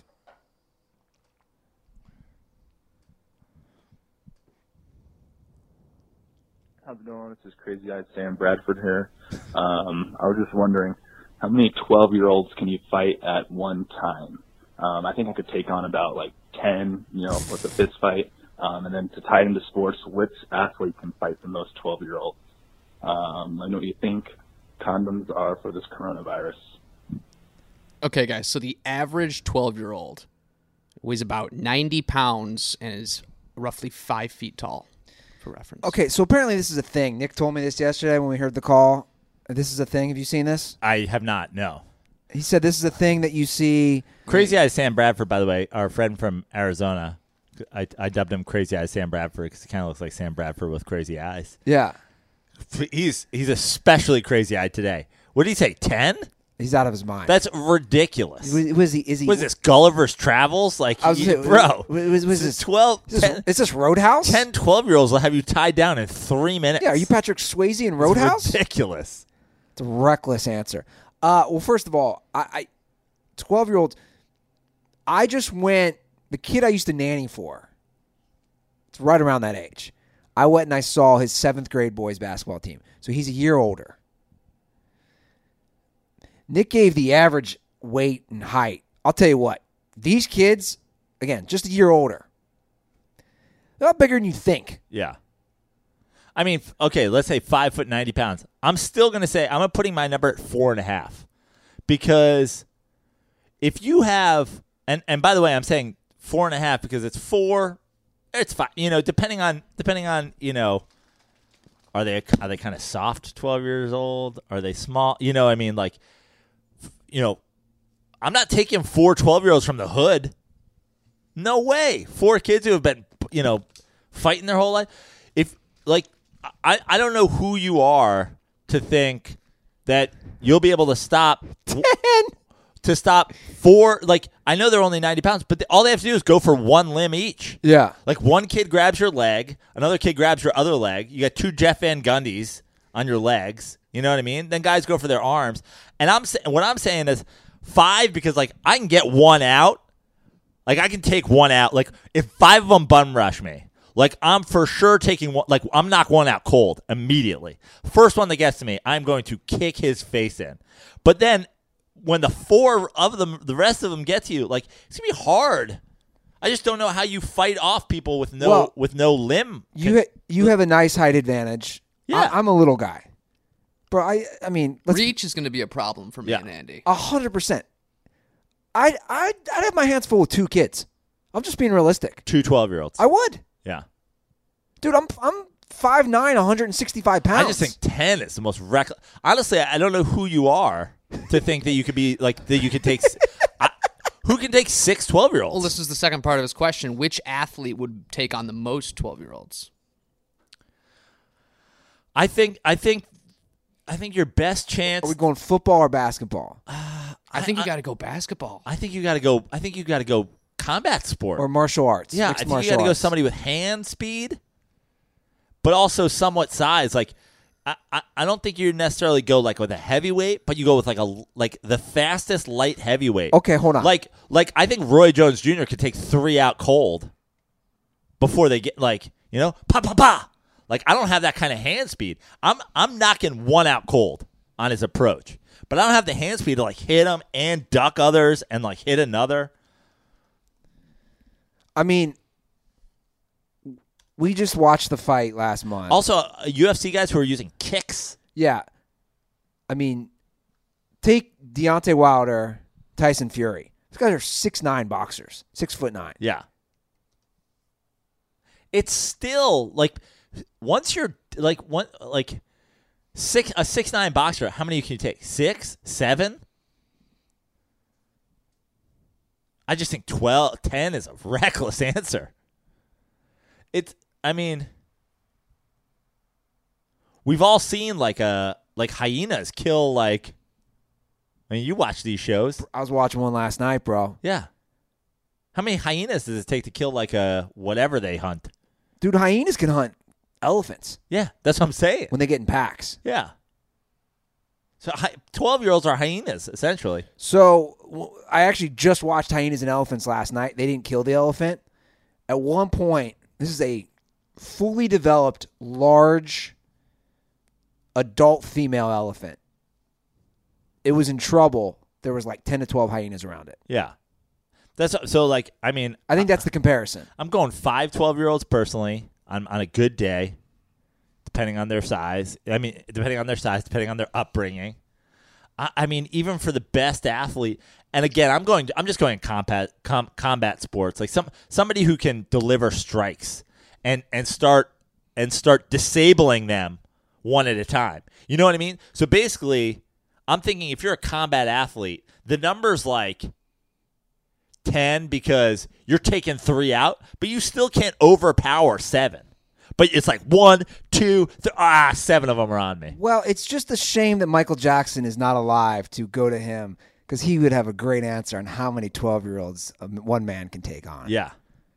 How's it going? This is Crazy Eyed Sam Bradford here. I was just wondering, how many 12-year-olds can you fight at one time? I think I could take on about like 10, with a fist fight. And then to tie it into sports, which athlete can fight the most 12-year-olds? I know what you think condoms are for this coronavirus. Okay, guys. So the average 12-year-old weighs about 90 pounds and is roughly 5 feet tall, for reference. Okay, so apparently this is a thing. Nick told me this yesterday when we heard the call. This is a thing. Have you seen this? I have not, no. He said this is a thing that you see. Crazy Eyes Sam Bradford, by the way, our friend from Arizona. I dubbed him Crazy Eyes Sam Bradford because he kind of looks like Sam Bradford with crazy eyes. Yeah. He's especially crazy-eyed today. What did he say, 10? He's out of his mind. That's ridiculous. Was this Gulliver's Travels? Like, bro, was this 12? Is this Roadhouse? 10, 12-year-olds will have you tied down in 3 minutes. Yeah, are you Patrick Swayze in Roadhouse? It's ridiculous. It's a reckless answer. Well, first of all, 12-year-olds, I just went, the kid I used to nanny for, it's right around that age. I went and I saw his 7th grade boys basketball team. So he's a year older. Nick gave the average weight and height. I'll tell you what, these kids, again, just a year older, they're bigger than you think. Yeah. I mean, okay, let's say 5 foot 90 pounds. I'm still going to say, I'm putting my number at 4.5. Because if you have, and by the way, I'm saying 4.5 because it's 4, it's 5. Depending on, are they kind of soft 12 years old? Are they small? I mean, like, I'm not taking 4 12-year-olds from the hood. No way. 4 kids who have been, fighting their whole life. If, like, I don't know who you are to think that you'll be able to stop 10. To stop 4, like, I know they're only 90 pounds, but all they have to do is go for one limb each. Yeah. Like, one kid grabs your leg, another kid grabs your other leg. You got 2 Jeff Van Gundys on your legs. You know what I mean? Then guys go for their arms. And what I'm saying is 5 because, like, I can get one out. Like, I can take one out. Like, if 5 of them bum rush me, like, I'm for sure taking one. Like, I'm knock one out cold immediately. First one that gets to me, I'm going to kick his face in. But then when the 4 of them, the rest of them get to you, like, it's going to be hard. I just don't know how you fight off people with no limb. You have a nice height advantage. Yeah. I'm a little guy. Bro, I mean, reach is going to be a problem for me and Andy. 100%. I'd have my hands full with 2 kids. I'm just being realistic. 2 12-year-olds. I would. Yeah. Dude, I'm 5'9", 165 pounds. I just think 10 is the most reckless. Honestly, I don't know who you are to think that you could be like that. You could take. Who can take 6 12-year-olds? Well, this is the second part of his question. Which athlete would take on the most 12-year-olds? I think your best chance. Are we going football or basketball? I think you got to go basketball. I think you got to go combat sport Or martial arts. Yeah, I Mixed think you martial got to go arts. somebody with hand speed, but also somewhat size. Like, I don't think you necessarily go like with a heavyweight, but you go with like the fastest light heavyweight. Okay, hold on. Like I think Roy Jones Jr. could take 3 out cold before they get pa pa pa. Like, I don't have that kind of hand speed. I'm knocking 1 out cold on his approach, but I don't have the hand speed to like hit him and duck others and like hit another. I mean, we just watched the fight last month. Also, UFC guys who are using kicks. Yeah. I mean, take Deontay Wilder, Tyson Fury. These guys are 6'9" boxers. 6'9". Yeah. It's still like once you're like a 6'9" boxer, how many can you take? 6, 7? I just think 12, 10 is a reckless answer. I mean, we've all seen like hyenas kill like. I mean, you watch these shows. I was watching one last night, bro. Yeah. How many hyenas does it take to kill like a whatever they hunt? Dude, hyenas can hunt elephants Yeah, that's what I'm saying. when they get in packs. Yeah. So 12-year-olds are hyenas, essentially. So I actually just watched Hyenas and Elephants last night. They didn't kill the elephant. At one point, this is a fully developed, large, adult female elephant. It was in trouble. There was like 10 to 12 hyenas around it. Yeah. That's so like, I mean, I think that's the comparison. I'm going 5 12-year-olds personally on a good day, depending on their size. I mean, depending on their size, depending on their upbringing. I mean, even for the best athlete, and again, I'm just going combat sports, like somebody who can deliver strikes and start disabling them one at a time. You know what I mean? So basically, I'm thinking if you're a combat athlete, the number's like 10 because you're taking 3 out, but you still can't overpower 7. But it's like 1, 2, 7 of them are on me. Well, it's just a shame that Michael Jackson is not alive to go to him because he would have a great answer on how many 12-year-olds one man can take on. Yeah.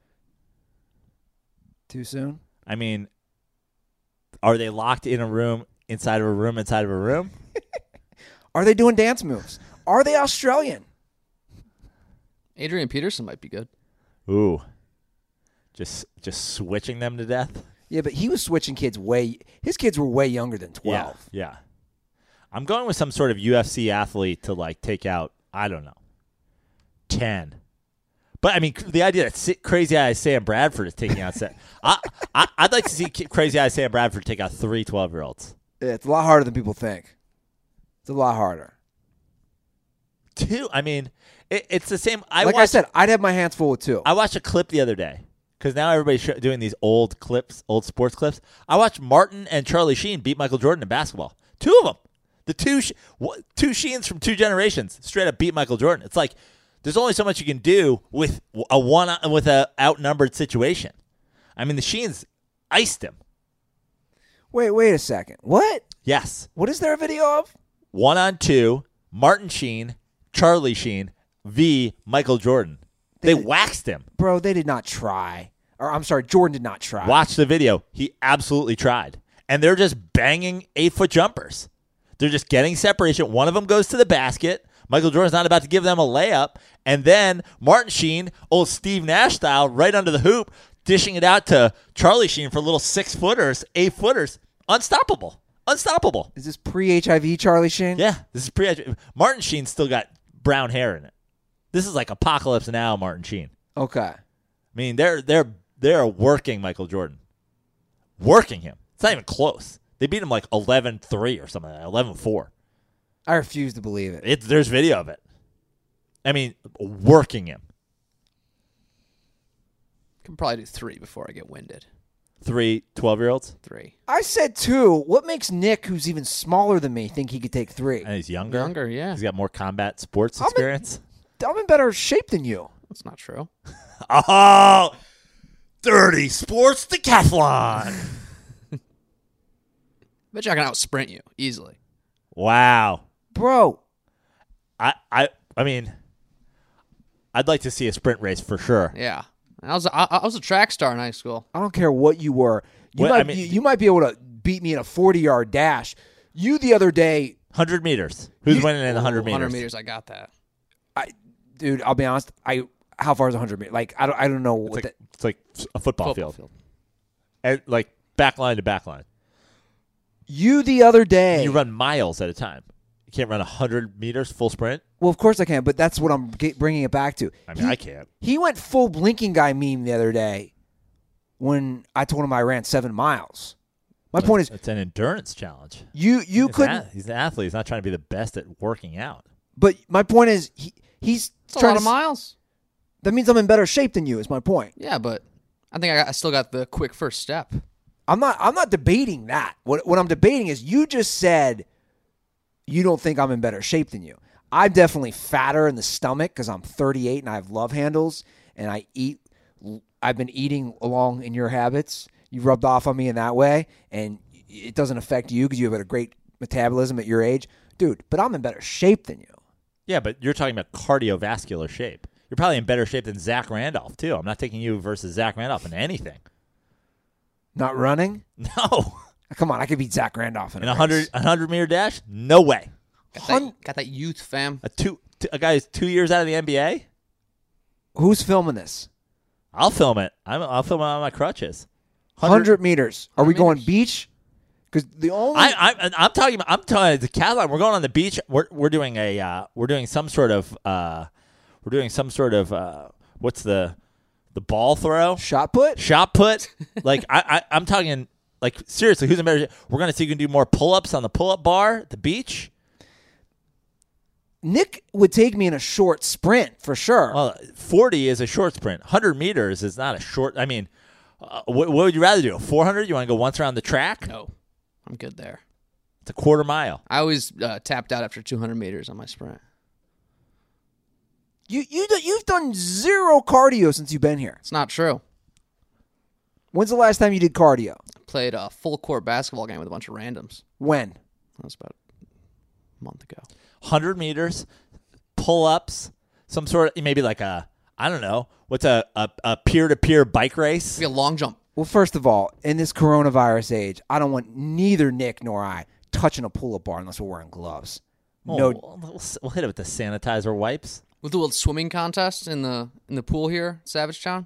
Too soon? I mean, are they locked in a room inside of a room inside of a room? Are they doing dance moves? Are they Australian? Adrian Peterson might be good. Ooh. Just switching them to death? Yeah, but he was switching kids his kids were way younger than 12. Yeah. I'm going with some sort of UFC athlete to like take out, I don't know, 10. But I mean, the idea that Crazy Eyes Sam Bradford is taking out I'd like to see Crazy Eyes Sam Bradford take out 3 12-year-olds. Yeah, it's a lot harder than people think. It's a lot harder. 2, I mean, it's the same. I said, I'd have my hands full with 2. I watched a clip the other day because now everybody's doing these old clips, old sports clips. I watched Martin and Charlie Sheen beat Michael Jordan in basketball. 2 of them. The two Sheens from 2 generations straight up beat Michael Jordan. It's like there's only so much you can do with a outnumbered situation. I mean, the Sheens iced him. Wait a second. What? Yes. What is there a video of? 1-on-2, Martin Sheen, Charlie Sheen, v. Michael Jordan. They waxed him. Bro, they did not try. Or I'm sorry, Jordan did not try. Watch the video. He absolutely tried. And they're just banging 8-foot jumpers. They're just getting separation. One of them goes to the basket. Michael Jordan's not about to give them a layup. And then Martin Sheen, old Steve Nash style, right under the hoop, dishing it out to Charlie Sheen for little 6-footers, 8-footers. Unstoppable. Is this pre-HIV Charlie Sheen? Yeah, this is Martin Sheen's still got brown hair in it. This is like Apocalypse Now Martin Sheen. Okay. I mean, they're working Michael Jordan. Working him. It's not even close. They beat him like 11-3 or something, 11-4. I refuse to believe it. There's video of it. I mean, working him. Can probably do 3 before I get winded. 3 12-year-olds? 3. I said 2. What makes Nick, who's even smaller than me, think he could take 3? And he's younger? Younger, yeah. He's got more combat sports experience? I'm in better shape than you. That's not true. Oh! Dirty sports decathlon! Bet you I can out sprint you easily. Wow. Bro. I mean, I'd like to see a sprint race for sure. Yeah. I was a track star in high school. I don't care what you were. You might be able to beat me in a 40-yard dash. You the other day. 100 meters. Who's winning in the 100 meters? 100 meters, I got that. Dude, I'll be honest. How far is 100 meters? Like, I don't know. It's like a football field. And like back line to back line. You the other day. You run miles at a time. You can't run 100 meters full sprint? Well, of course I can, but that's what I'm bringing it back to. I mean, I can't. He went full blinking guy meme the other day when I told him I ran 7 miles. My point is, It's an endurance challenge. you couldn't. He's an athlete. He's not trying to be the best at working out. But my point is, he's It's a trying lot to of miles. That means I'm in better shape than you. Is my point. Yeah, but I think I still got the quick first step. I'm not debating that. What I'm debating is you just said you don't think I'm in better shape than you. I'm definitely fatter in the stomach because I'm 38 and I have love handles and I've been eating along in your habits. You rubbed off on me in that way, and it doesn't affect you because you have a great metabolism at your age, dude. But I'm in better shape than you. Yeah, but you're talking about cardiovascular shape. You're probably in better shape than Zach Randolph too. I'm not taking you versus Zach Randolph in anything. Not running? No. Come on, I could beat Zach Randolph in In a a race. 100 meter dash? No way. Got that youth, fam. A guy who's 2 years out of the NBA? Who's filming this? I'll film it. I'll film it on my crutches. 100 meters. Are we 100 going meters. beach? Because the only I'm talking the decathlon. We're going on the beach. We're doing some sort of what's the ball throw? shot put. Shot put. Like I'm talking like seriously, who's in better shape? We're gonna see who can do more pull-ups on the pull-up bar at the beach. Nick would take me in a short sprint for sure. Well, 40 is a short sprint. 100 meters is not a short. I mean, what would you rather do? 400? You want to go once around the track? No, I'm good there. It's a quarter mile. I always tapped out after 200 meters on my sprint. You've done zero cardio since you've been here. It's not true. When's the last time you did cardio? Played a full court basketball game with a bunch of randoms. When? That was about a month ago. 100 meters, pull-ups, some sort of maybe like I don't know, what's a peer-to-peer bike race? Be a long jump. Well, first of all, in this coronavirus age, I don't want neither Nick nor I touching a pull-up bar unless we're wearing gloves. Oh, No, we'll hit it with the sanitizer wipes. We'll do a little swimming contest in the pool here, Savage Town.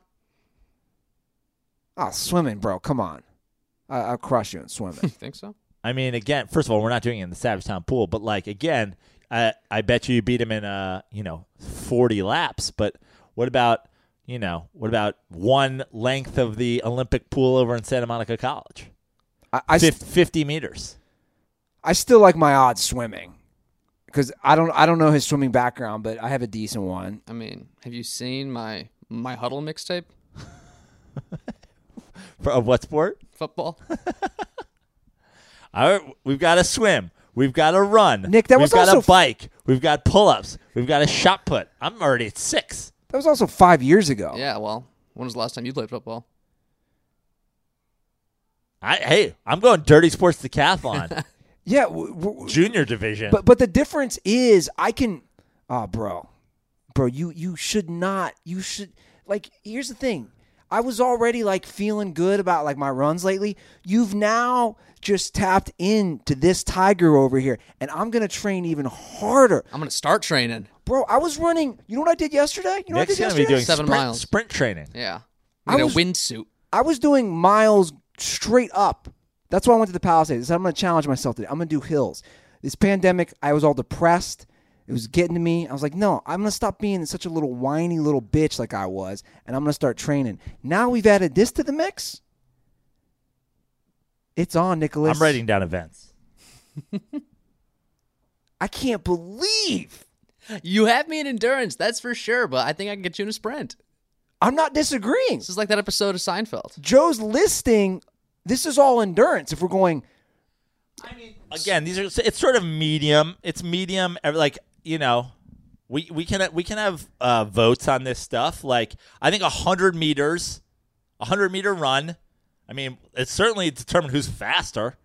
swimming, bro. Come on. I'll crush you in swimming. You think so? I mean, again, first of all, we're not doing it in the Savage Town pool, but like again, I bet you beat him in 40 laps. But what about one length of the Olympic pool over in Santa Monica College? 50 meters. I still like my odds swimming because I don't know his swimming background, but I have a decent one. I mean, have you seen my Huddle mixtape? Of what sport? Football. All right, we've got to swim. We've got to run. Nick, that was we've got also a bike. We've got pull-ups. We've got a shot put. I'm already at 6. That was also 5 years ago. Yeah, well, when was the last time you played football? I'm going dirty sports decathlon. Yeah, Junior division. but the difference is I can. Oh, bro, you should not. You should like. Here's the thing. I was already like feeling good about like my runs lately. You've now just tapped into this tiger over here, and I'm gonna train even harder. I'm going to start training. Bro, I was running. You know what I did yesterday? You know Nick's what I going did to be yesterday? doing 7 miles. sprint training. Yeah. I Need a was- windsuit. I was doing miles straight up. That's why I went to the Palisades. I said, I'm going to challenge myself today. I'm going to do hills. This pandemic, I was all depressed. It was getting to me. I was like, no, I'm going to stop being such a little whiny little bitch like I was, and I'm going to start training. Now we've added this to the mix. It's on, Nicholas. I'm writing down events. I can't believe. You have me in endurance, that's for sure, but I think I can get you in a sprint. I'm not disagreeing. This is like that episode of Seinfeld. Joe's listing, this is all endurance. If we're going, Again, it's sort of medium. It's medium. Like we can have votes on this stuff. Like I think 100 meters, 100-meter run. I mean, it's certainly determined who's faster.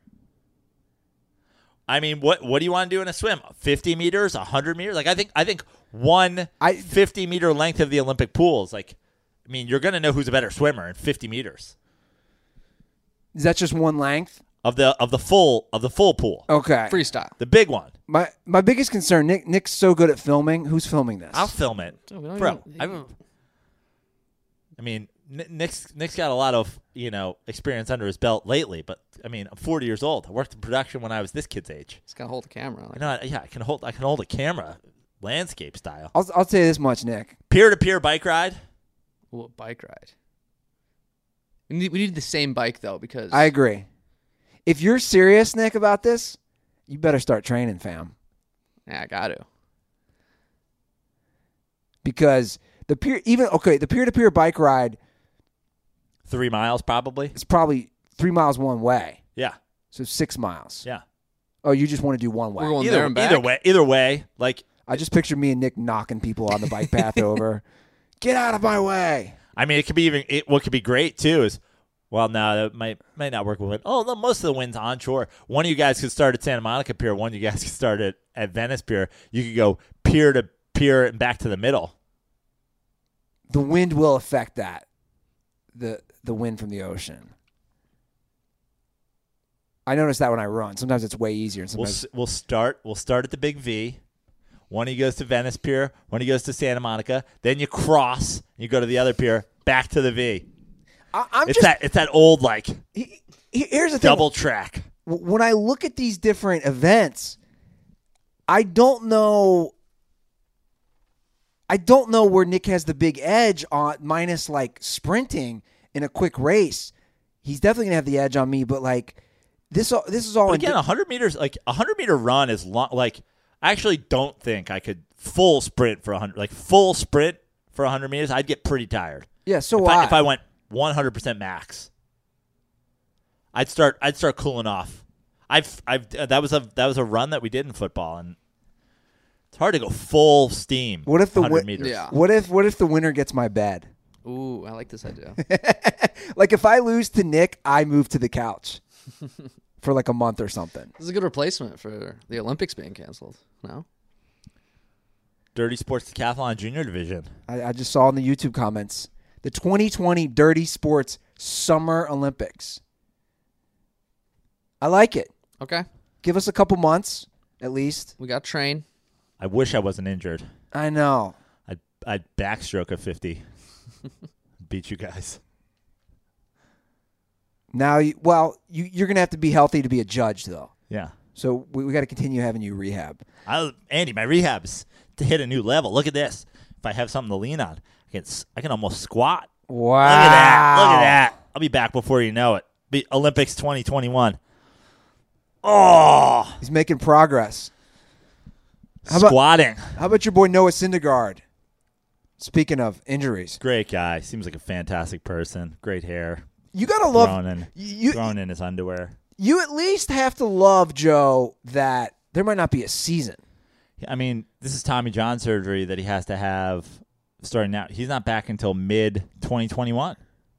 I mean, what do you want to do in a swim? 50 meters, 100 meters? Like I think 50-meter length of the Olympic pools. Like, I mean, you're going to know who's a better swimmer in 50 meters is that just one length? of the full pool. Okay. Freestyle. The big one. My biggest concern, Nick's so good at filming. Who's filming this? I'll film it, Dude, we don't bro. even- I mean, Nick's got a lot of experience under his belt lately, but I mean, I'm 40 years old. I worked in production when I was this kid's age. He's got to hold the camera. I know, yeah, I can hold a camera, landscape style. I'll tell you this much, Nick. Peer-to-peer bike ride. Ooh, a bike ride. We need the same bike though, because I agree. If you're serious, Nick, about this, you better start training, fam. Yeah, I got to. Because the peer-to-peer bike ride 3 miles probably. is probably 3 miles one way, Yeah, so 6 miles. yeah. Oh, you just want to do one way? We're going there and back. Either way, like I just picture me and Nick knocking people on the bike path over. Get out of my way! I mean, it could be what could be great too is, well, no, that might not work with it. Oh, no, most of the wind's onshore. One of you guys could start at Santa Monica Pier. One of you guys could start at Venice Pier. You could go pier to pier and back to the middle. The wind will affect that. The wind from the ocean. I notice that when I run. Sometimes it's way easier. And sometimes We'll start at the Big V. One of you goes to Venice Pier. One of you goes to Santa Monica. Then you cross. You go to the other pier. Back to the V. It's that old here's the thing. double track. When I look at these different events, I don't know where Nick has the big edge on minus like sprinting in a quick race. He's definitely gonna have the edge on me, but like this is all. But again, 100 meters, like 100-meter run is long. Like I actually don't think I could full sprint for 100. Like full sprint for 100 meters, I'd get pretty tired. Yeah. So if I went 100% max, I'd start cooling off. That was a run that we did in football, and it's hard to go full steam. What if the 100 meters? Yeah. What if the winner gets my bed? Ooh, I like this idea. Like if I lose to Nick, I move to the couch for like a month or something. This is a good replacement for the Olympics being canceled. No? Dirty Sports Decathlon Junior Division. I just saw in the YouTube comments the 2020 Dirty Sports Summer Olympics. I like it. Okay. Give us a couple months at least. We got train. I wish I wasn't injured. I know. I'd backstroke at 50. Beat you guys. Now, you're going to have to be healthy to be a judge, though. Yeah. So we got to continue having you rehab. Andy, my rehab's to hit a new level. Look at this. If I have something to lean on, I can almost squat. Wow. Look at that. I'll be back before you know it. Be Olympics 2021. Oh. He's making progress. Squatting. How about your boy Noah Syndergaard? Speaking of injuries. Great guy. Seems like a fantastic person. Great hair. You got to love thrown in his underwear. You at least have to love, Joe, that there might not be a season. I mean, this is Tommy John surgery that he has to have starting out. He's not back until mid-2021.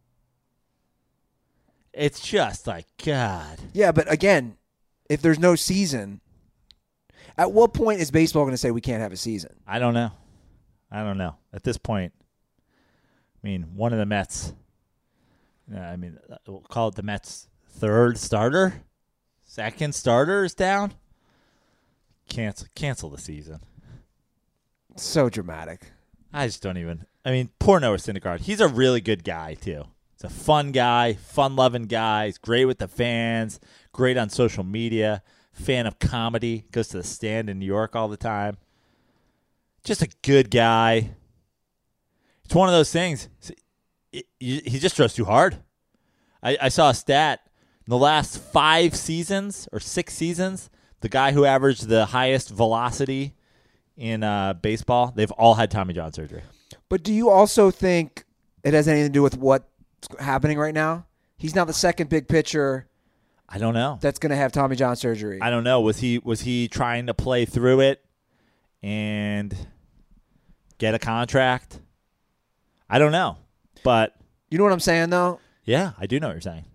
It's just like, God. Yeah, but again, if there's no season, at what point is baseball going to say we can't have a season? I don't know. At this point, I mean, one of the Mets, we'll call it the Mets' third starter, second starter is down. Cancel the season. So dramatic. I just don't even. I mean, poor Noah Syndergaard. He's a really good guy, too. He's a fun guy, fun-loving guy. He's great with the fans, great on social media, fan of comedy, goes to the Stand in New York all the time. Just a good guy. It's one of those things. He just throws too hard. I saw a stat. In the last 5 seasons or 6 seasons, the guy who averaged the highest velocity in baseball, they've all had Tommy John surgery. But do you also think it has anything to do with what's happening right now? He's now the second big pitcher. I don't know. That's going to have Tommy John surgery. I don't know. Was he trying to play through it and get a contract? I don't know. But you know what I'm saying, though? Yeah, I do know what you're saying.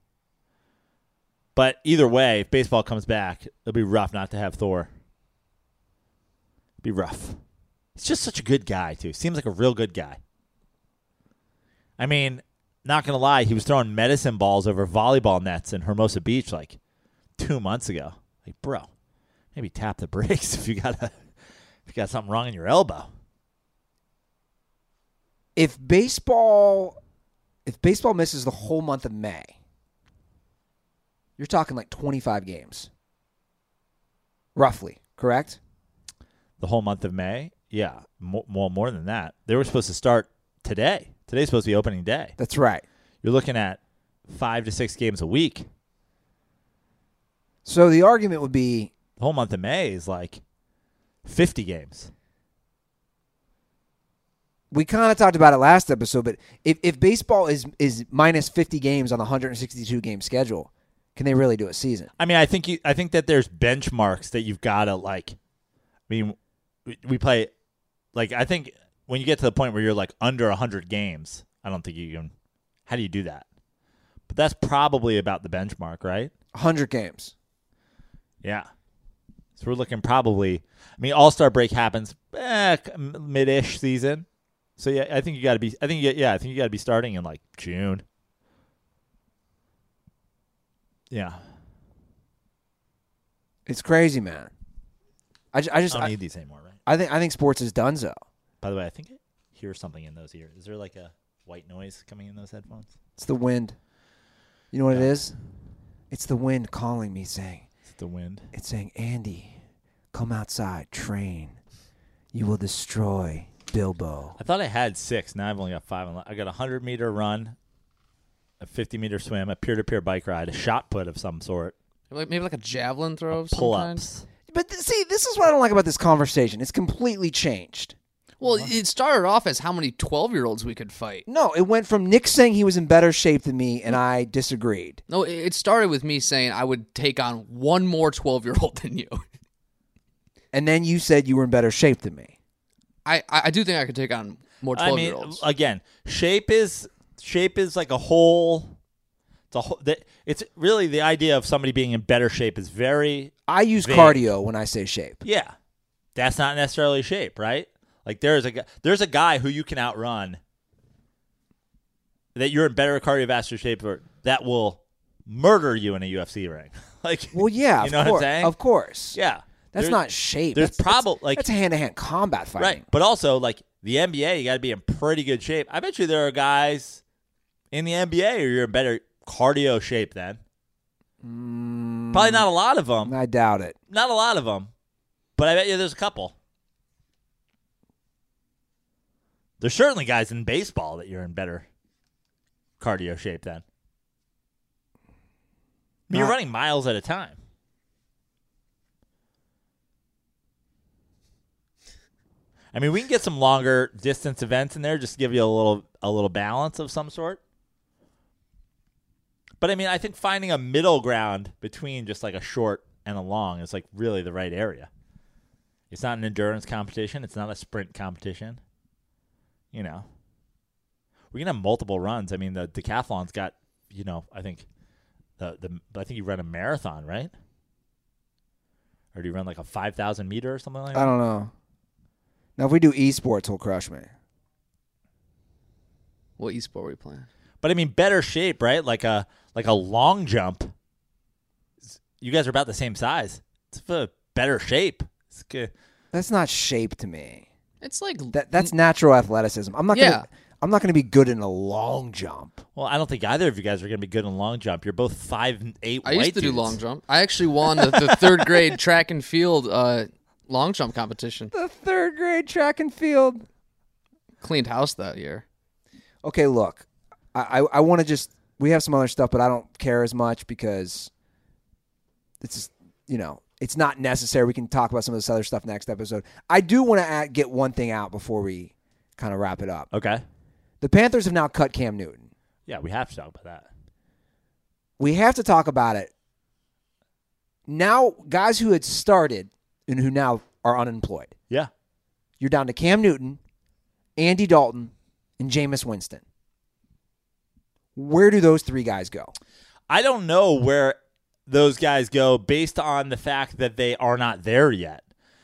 But either way, if baseball comes back, it'll be rough not to have Thor. It'll be rough. He's just such a good guy, too. Seems like a real good guy. I mean, not going to lie, he was throwing medicine balls over volleyball nets in Hermosa Beach like 2 months ago. Like, bro, maybe tap the brakes if you got something wrong in your elbow. If baseball if baseball misses the whole month of May, you're talking like 25 games. Roughly, correct? The whole month of May? Yeah, more than that. They were supposed to start today. Today's supposed to be opening day. That's right. You're looking at 5 to 6 games a week. So the argument would be The whole month of May is like 50 games. we kind of talked about it last episode, but if baseball is minus 50 games on the 162 game schedule, can they really do a season? I mean, I think that there's benchmarks that you've got to like. I mean, we play like I think when you get to the point where you're like under 100 games, I don't think you can. How do you do that? But that's probably about the benchmark, right? 100 games. Yeah. So we're looking probably. I mean, All-Star break happens mid-ish season. So yeah, I think you got to be. I think you got to be starting in like June. Yeah. It's crazy, man. I don't need these anymore, right? I think sports is donezo. By the way, I think I hear something in those ears. Is there like a white noise coming in those headphones? It's the wind. You know what it is? It's the wind calling me, saying. It's the wind. It's saying, Andy, come outside, train. You will destroy Bilbo. I thought I had 6. Now I've only got 5. I got a 100-meter run, a 50-meter swim, a peer-to-peer bike ride, a shot put of some sort, Maybe like a javelin throw of some kind? pull-ups. But see, this is what I don't like about this conversation. It's completely changed. Well, it started off as how many 12-year-olds we could fight. No, it went from Nick saying he was in better shape than me, and I disagreed. No, it started with me saying I would take on one more 12-year-old than you. And then you said you were in better shape than me. I do think I could take on more 12-year-olds. I mean, again, shape is like a whole. It's really the idea of somebody being in better shape is very. I use vague. cardio when I say shape. Yeah, that's not necessarily shape, right? Like there's a guy who you can outrun that you're in better cardiovascular shape for that will murder you in a UFC ring. Like, Well, yeah, you know of what course, I'm saying? Of course. Yeah, That's not shape. There's that's hand-to-hand combat fighting. right, but also like the NBA, you got to be in pretty good shape. I bet you there are guys in the NBA who you're in better cardio shape than. Probably not a lot of them. I doubt it. Not a lot of them, but I bet you there's a couple. There's certainly guys in baseball that you're in better cardio shape than. I mean, you're running miles at a time. I mean, we can get some longer distance events in there just to give you a little balance of some sort. But I mean, I think finding a middle ground between just like a short and a long is like really the right area. It's not an endurance competition. It's not a sprint competition. You know, we can have multiple runs. I mean, the decathlon's got, I think I think you run a marathon, right? Or do you run like a 5,000 meter or something like that? I don't know. Now, if we do esports, he'll crush me. What esport were you playing? But I mean, better shape, right? Like a long jump. You guys are about the same size. It's for better shape. It's good. That's not shape to me. It's like That's natural athleticism. I'm not gonna be good in a long jump. Well, I don't think either of you guys are going to be good in a long jump. You're both 5'8" I white used to do dudes. long jump. I actually won the third grade track and field long jump competition. The third grade track and field. Cleaned house that year. Okay, look, I want to just. We have some other stuff, but I don't care as much because it's just, it's not necessary. We can talk about some of this other stuff next episode. I do want to get one thing out before we kind of wrap it up. Okay. The Panthers have now cut Cam Newton. Yeah, we have to talk about that. We have to talk about it. Now, guys who had started and who now are unemployed. Yeah. You're down to Cam Newton, Andy Dalton, and Jameis Winston. Where do those three guys go? I don't know where those guys go based on the fact that they are not there yet.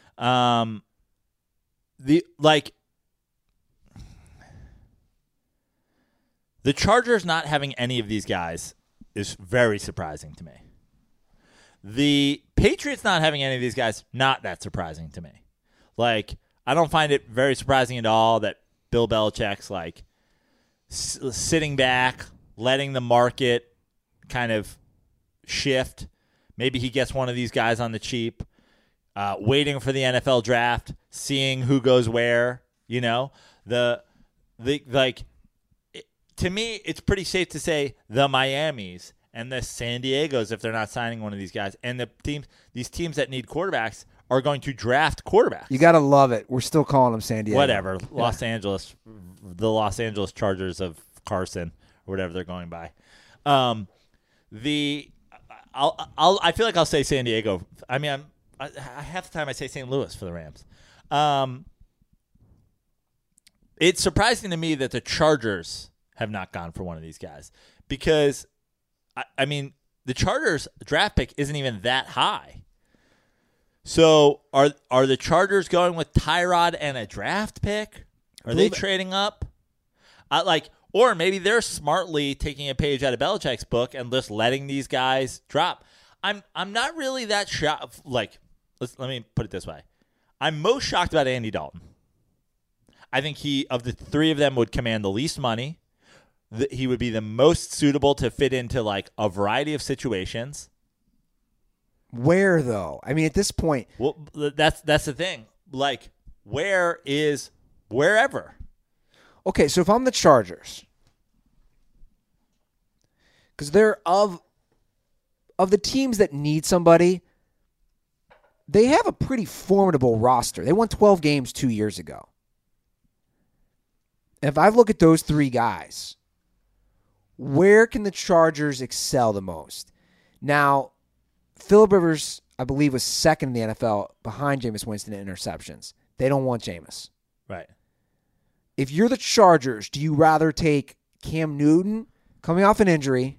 The Chargers not having any of these guys is very surprising to me. The Patriots not having any of these guys, not that surprising to me. Like, I don't find it very surprising at all that Bill Belichick's like sitting back, letting the market kind of shift. Maybe he gets one of these guys on the cheap, waiting for the NFL draft, seeing who goes where. You know, to me, it's pretty safe to say the Miamis and the San Diegos, if they're not signing one of these guys, and these teams that need quarterbacks are going to draft quarterbacks. You got to love it. We're still calling them San Diego. Whatever. Los Angeles, the Los Angeles Chargers of Carson, or whatever they're going by. I feel like I'll say San Diego. I mean, half the time I say St. Louis for the Rams. It's surprising to me that the Chargers have not gone for one of these guys because, I mean, the Chargers draft pick isn't even that high. So are the Chargers going with Tyrod and a draft pick? Are they trading up? Or maybe they're smartly taking a page out of Belichick's book and just letting these guys drop. I'm not really that shocked. Let me put it this way. I'm most shocked about Andy Dalton. I think he, of the three of them, would command the least money. He would be the most suitable to fit into like a variety of situations. Where though? I mean, at this point, well, that's the thing. Like, where is wherever? Okay, so if I'm the Chargers, because they're of the teams that need somebody, they have a pretty formidable roster. They won 12 games 2 years ago. And if I look at those three guys, where can the Chargers excel the most? Now, Phillip Rivers, I believe, was second in the NFL behind Jameis Winston in interceptions. They don't want Jameis. Right. If you're the Chargers, do you rather take Cam Newton coming off an injury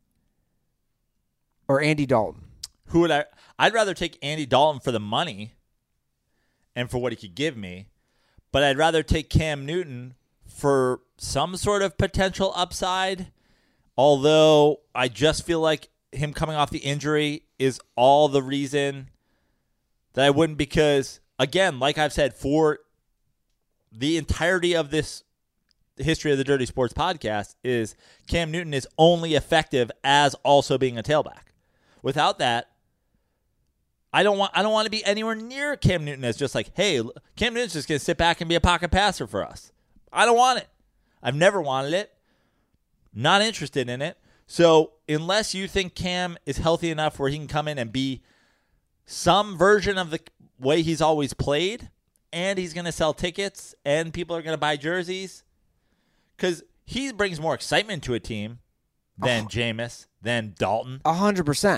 or Andy Dalton? Who would I? I'd rather take Andy Dalton for the money and for what he could give me, but I'd rather take Cam Newton for some sort of potential upside, although I just feel like him coming off the injury is all the reason that I wouldn't, because, again, like I've said, for the entirety of this history of the Dirty Sports podcast is Cam Newton is only effective as also being a tailback. Without that, I don't want to be anywhere near Cam Newton as just like, hey, Cam Newton's just going to sit back and be a pocket passer for us. I don't want it. I've never wanted it. Not interested in it. So unless you think Cam is healthy enough where he can come in and be some version of the way he's always played, and he's going to sell tickets, and people are going to buy jerseys, because he brings more excitement to a team than Jameis, than Dalton. 100%.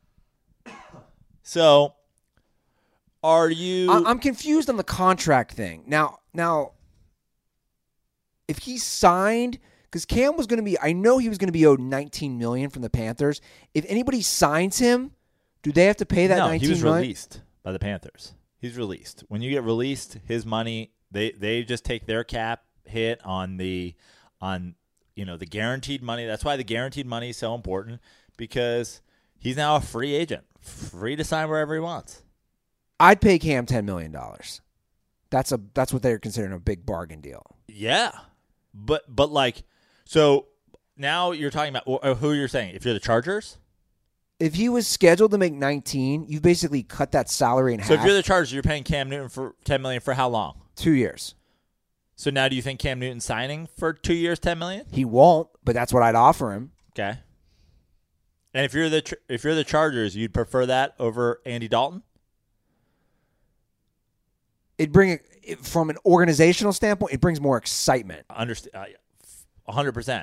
So, are you... I'm confused on the contract thing. Now, if he signed... Because Cam was going to be... I know he was going to be owed $19 million from the Panthers. If anybody signs him, do they have to pay that $19 million? No, he was released by the Panthers. He's released. When you get released, his money, they just take their cap hit on the guaranteed money. That's why the guaranteed money is so important, because he's now a free agent, free to sign wherever he wants. I'd pay Cam $10 million. That's what they're considering a big bargain deal. Yeah, but like, so now you're talking about who you're saying. If you're the Chargers. If he was scheduled to make 19, you've basically cut that salary in half. So if you're the Chargers, you're paying Cam Newton for $10 million for how long? 2 years. So now do you think Cam Newton's signing for 2 years, $10 million? He won't, but that's what I'd offer him. Okay. And if you're the Chargers, you'd prefer that over Andy Dalton? It'd bring it from an organizational standpoint. It brings more excitement. 100%.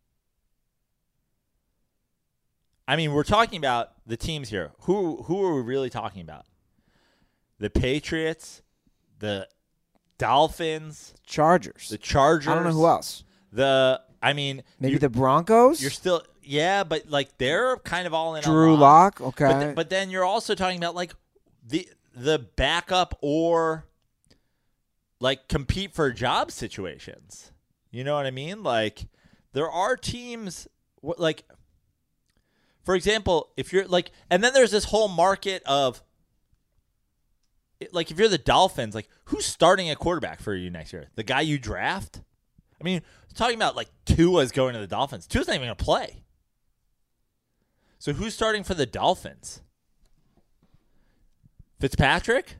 I mean, we're talking about the teams here. Who are we really talking about? The Patriots, the Dolphins, Chargers. the Chargers. I don't know who else. Maybe the Broncos. You're still, yeah, but like they're kind of all in. Drew Lock. Okay, but then you're also talking about like the backup or like compete for job situations. You know what I mean? Like there are teams like. For example, if you're like, and then there's this whole market of, like, if you're the Dolphins, like, who's starting at quarterback for you next year? The guy you draft? I mean, we're talking about like Tua's going to the Dolphins. Tua's not even going to play. So who's starting for the Dolphins? Fitzpatrick?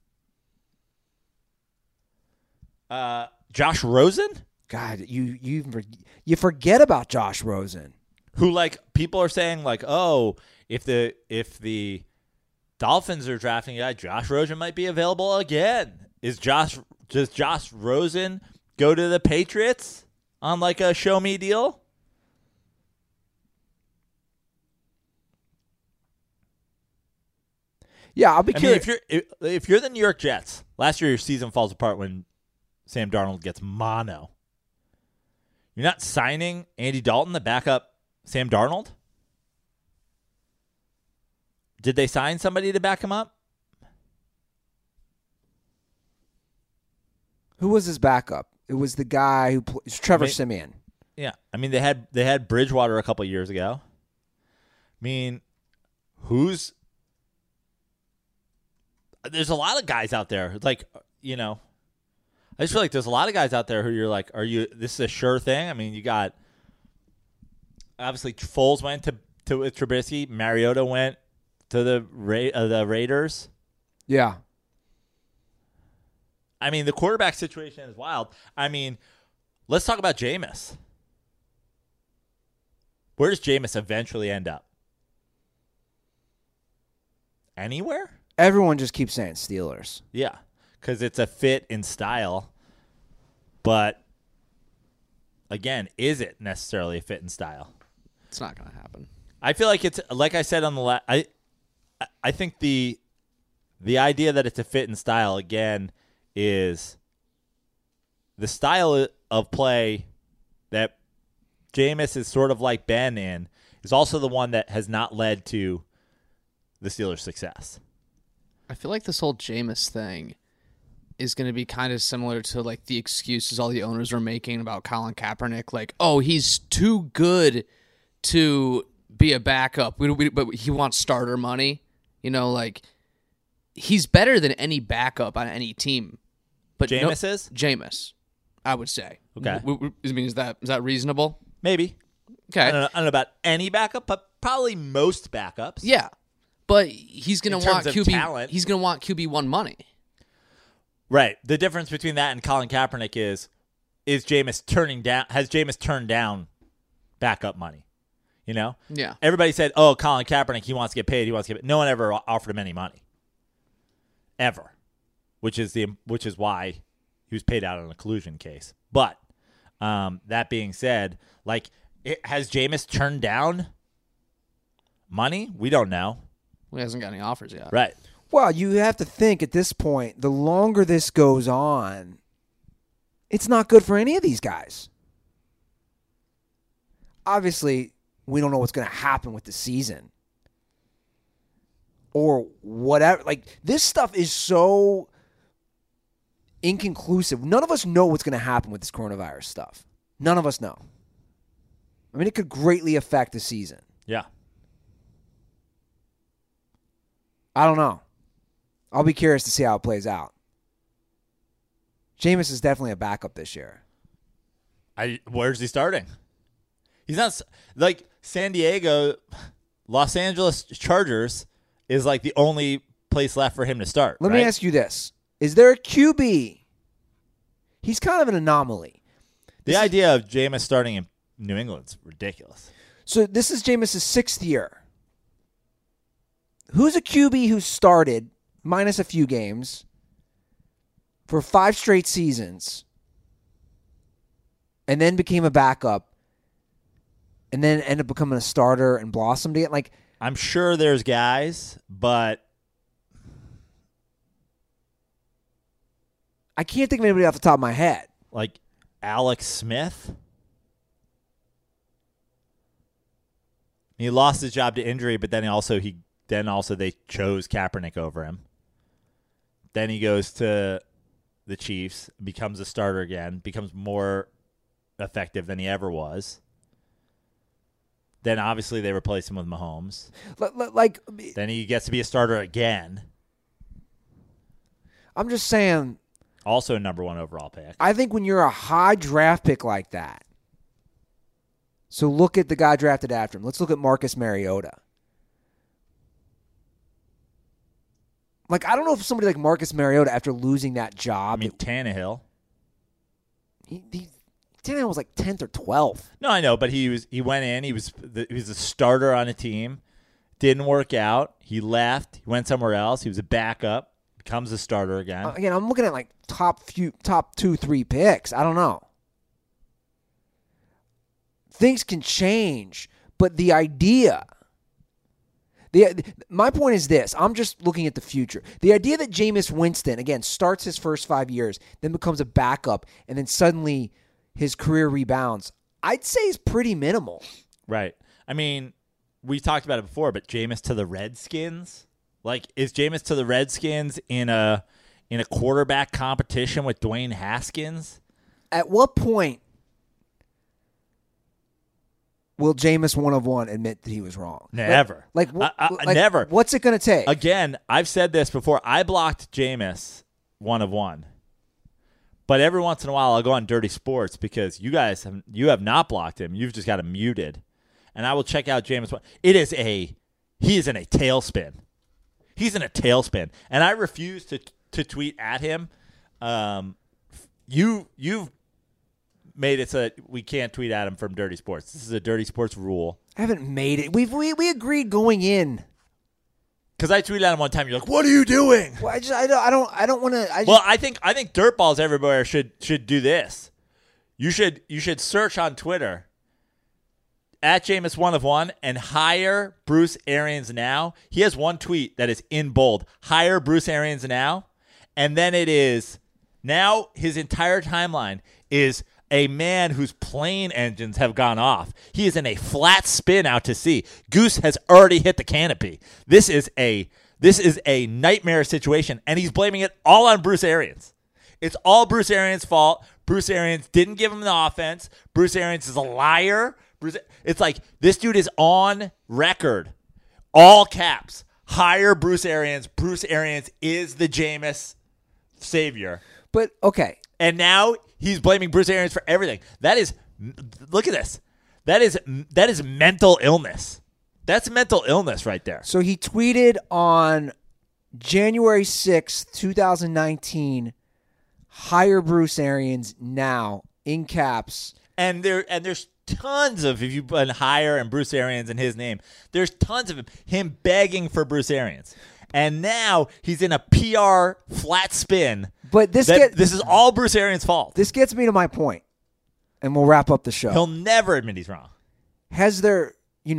Josh Rosen? God, you forget about Josh Rosen. Who, like, people are saying, like, oh, if the Dolphins are drafting a guy, Josh Rosen might be available again. Does Josh Rosen go to the Patriots on, like, a show-me deal? Yeah, I'll be curious. If you're the New York Jets, last year your season falls apart when Sam Darnold gets mono. You're not signing Andy Dalton to back up Sam Darnold? Did they sign somebody to back him up? Who was his backup? It was the guy who it's Trevor Siemian. Yeah, I mean they had Bridgewater a couple years ago. I mean, there's a lot of guys out there like, you know, I just feel like there's a lot of guys out there who you're like, this is a sure thing? I mean, you got obviously Foles went to with Trubisky, Mariota went to the Raiders. Yeah. I mean, the quarterback situation is wild. I mean, let's talk about Jameis. Where does Jameis eventually end up? Anywhere? Everyone just keeps saying Steelers. Yeah, because it's a fit in style. But, again, is it necessarily a fit in style? It's not going to happen. I feel like it's, like I said on the last, I think the idea that it's a fit in style, again, is the style of play that Jameis is sort of like Ben in is also the one that has not led to the Steelers' success. I feel like this whole Jameis thing is going to be kind of similar to like the excuses all the owners are making about Colin Kaepernick. Like, oh, he's too good to be a backup, but he wants starter money. You know, like he's better than any backup on any team. But Jameis is? Jameis, I would say. Okay. I mean, is that reasonable? Maybe. Okay. I don't know about any backup, but probably most backups. Yeah. But he's going In to want terms of talent. He's going to want QB1 money. Right. The difference between that and Colin Kaepernick is Jameis has Jameis turned down backup money? You know? Yeah. Everybody said, oh, Colin Kaepernick, he wants to get paid. No one ever offered him any money. Ever. Which is why he was paid out on a collusion case. But that being said, like, has Jameis turned down money? We don't know. He hasn't got any offers yet. Right. Well, you have to think at this point, the longer this goes on, it's not good for any of these guys. Obviously, we don't know what's going to happen with the season or whatever. Like, this stuff is so inconclusive. None of us know what's going to happen with this coronavirus stuff. None of us know. I mean, it could greatly affect the season. Yeah. I don't know. I'll be curious to see how it plays out. Jameis is definitely a backup this year. Where's he starting? He's not like San Diego, Los Angeles Chargers is like the only place left for him to start. Let me ask you this. Is there a QB? He's kind of an anomaly. The idea of Jameis starting in New England's ridiculous. So this is Jameis' 6th year. Who's a QB who started, minus a few games, for 5 straight seasons, and then became a backup, and then ended up becoming a starter and blossomed again? Like, I'm sure there's guys, but I can't think of anybody off the top of my head. Like Alex Smith. He lost his job to injury, but then also they chose Kaepernick over him. Then he goes to the Chiefs, becomes a starter again, becomes more effective than he ever was. Then obviously they replace him with Mahomes. Then he gets to be a starter again. I'm just saying, Also a number 1 overall pick. I think when you're a high draft pick like that, so look at the guy drafted after him. Let's look at Marcus Mariota. Like, I don't know if somebody like Marcus Mariota, after losing that job, I mean, Tannehill. Tannehill was like 10th or 12th. No, I know, but he went in. He was a starter on a team. Didn't work out. He left. He went somewhere else. He was a backup. Becomes a starter again. Again, I'm looking at like top 2, 3 picks. I don't know. Things can change, but the idea. My point is this. I'm just looking at the future. The idea that Jameis Winston, again, starts his first 5 years, then becomes a backup, and then suddenly his career rebounds, I'd say is pretty minimal. Right. I mean, we talked about it before, but Jameis to the Redskins? Like, is Jameis to the Redskins in a quarterback competition with Dwayne Haskins? At what point will Jameis 1 admit that he was wrong? Never. Never. What's it going to take? Again, I've said this before. I blocked Jameis 1. But every once in a while, I'll go on Dirty Sports because you have not blocked him. You've just got him muted. And I will check out Jameis 1. He is in a tailspin. He's in a tailspin. And I refuse to tweet at him. You've made it so that we can't tweet at him from Dirty Sports. This is a Dirty Sports rule. I haven't made it. We agreed going in. Because I tweeted at him one time. You're like, "What are you doing?" Well, I don't want to. Well, I think dirtballs everywhere should do this. You should search on Twitter at Jameis 1 and hire Bruce Arians now. He has one tweet that is in bold. Hire Bruce Arians now, and then it is now his entire timeline is a man whose plane engines have gone off. He is in a flat spin out to sea. Goose has already hit the canopy. This is a nightmare situation, and he's blaming it all on Bruce Arians. It's all Bruce Arians' fault. Bruce Arians didn't give him the offense. Bruce Arians is a liar. It's like this dude is on record, all caps. Hire Bruce Arians. Bruce Arians is the Jameis savior. But okay. And now he's blaming Bruce Arians for everything. Look at this. That is mental illness. That's mental illness right there. So he tweeted on January 6th, 2019, hire Bruce Arians now, in caps. And there's tons of, if you put hire and Bruce Arians in his name, there's tons of him begging for Bruce Arians. And now he's in a PR flat spin. But this is all Bruce Arians' fault. This gets me to my point, and we'll wrap up the show. He'll never admit he's wrong. Has there,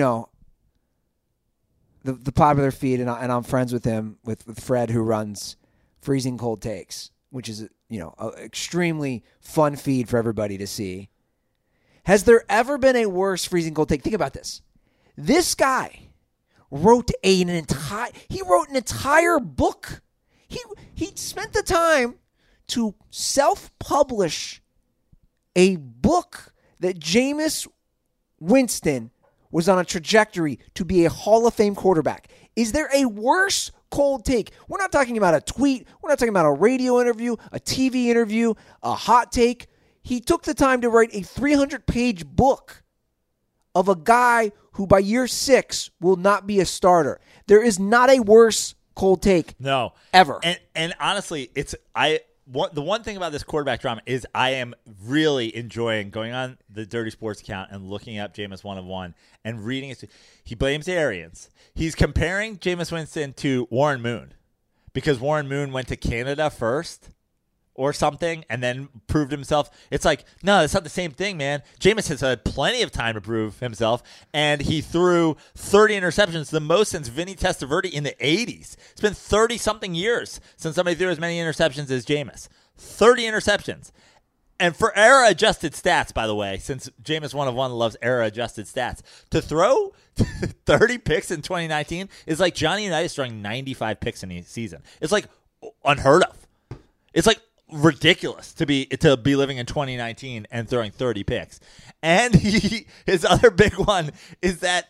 the popular feed, and I'm friends with him, with Fred, who runs Freezing Cold Takes, which is, an extremely fun feed for everybody to see. Has there ever been a worse Freezing Cold Take? Think about this. This guy wrote an entire book. He spent the time to self-publish a book that Jameis Winston was on a trajectory to be a Hall of Fame quarterback. Is there a worse cold take? We're not talking about a tweet. We're not talking about a radio interview, a TV interview, a hot take. He took the time to write a 300-page book of a guy who by year 6 will not be a starter. There is not a worse cold take. No. Ever. And honestly, the one thing about this quarterback drama is I am really enjoying going on the Dirty Sports account and looking up Jameis 1 and reading it. He blames Arians. He's comparing Jameis Winston to Warren Moon because Warren Moon went to Canada first or something and then proved himself. It's like, no, that's not the same thing, man. Jameis has had plenty of time to prove himself, and he threw 30 interceptions, the most since Vinny Testaverde in the 80s. It's been 30-something years since somebody threw as many interceptions as Jameis. 30 interceptions. And for era-adjusted stats, by the way, since Jameis 1 loves era-adjusted stats, to throw 30 picks in 2019 is like Johnny Unitas throwing 95 picks in a season. It's like unheard of. It's like ridiculous to be living in 2019 and throwing 30 picks. And his other big one is that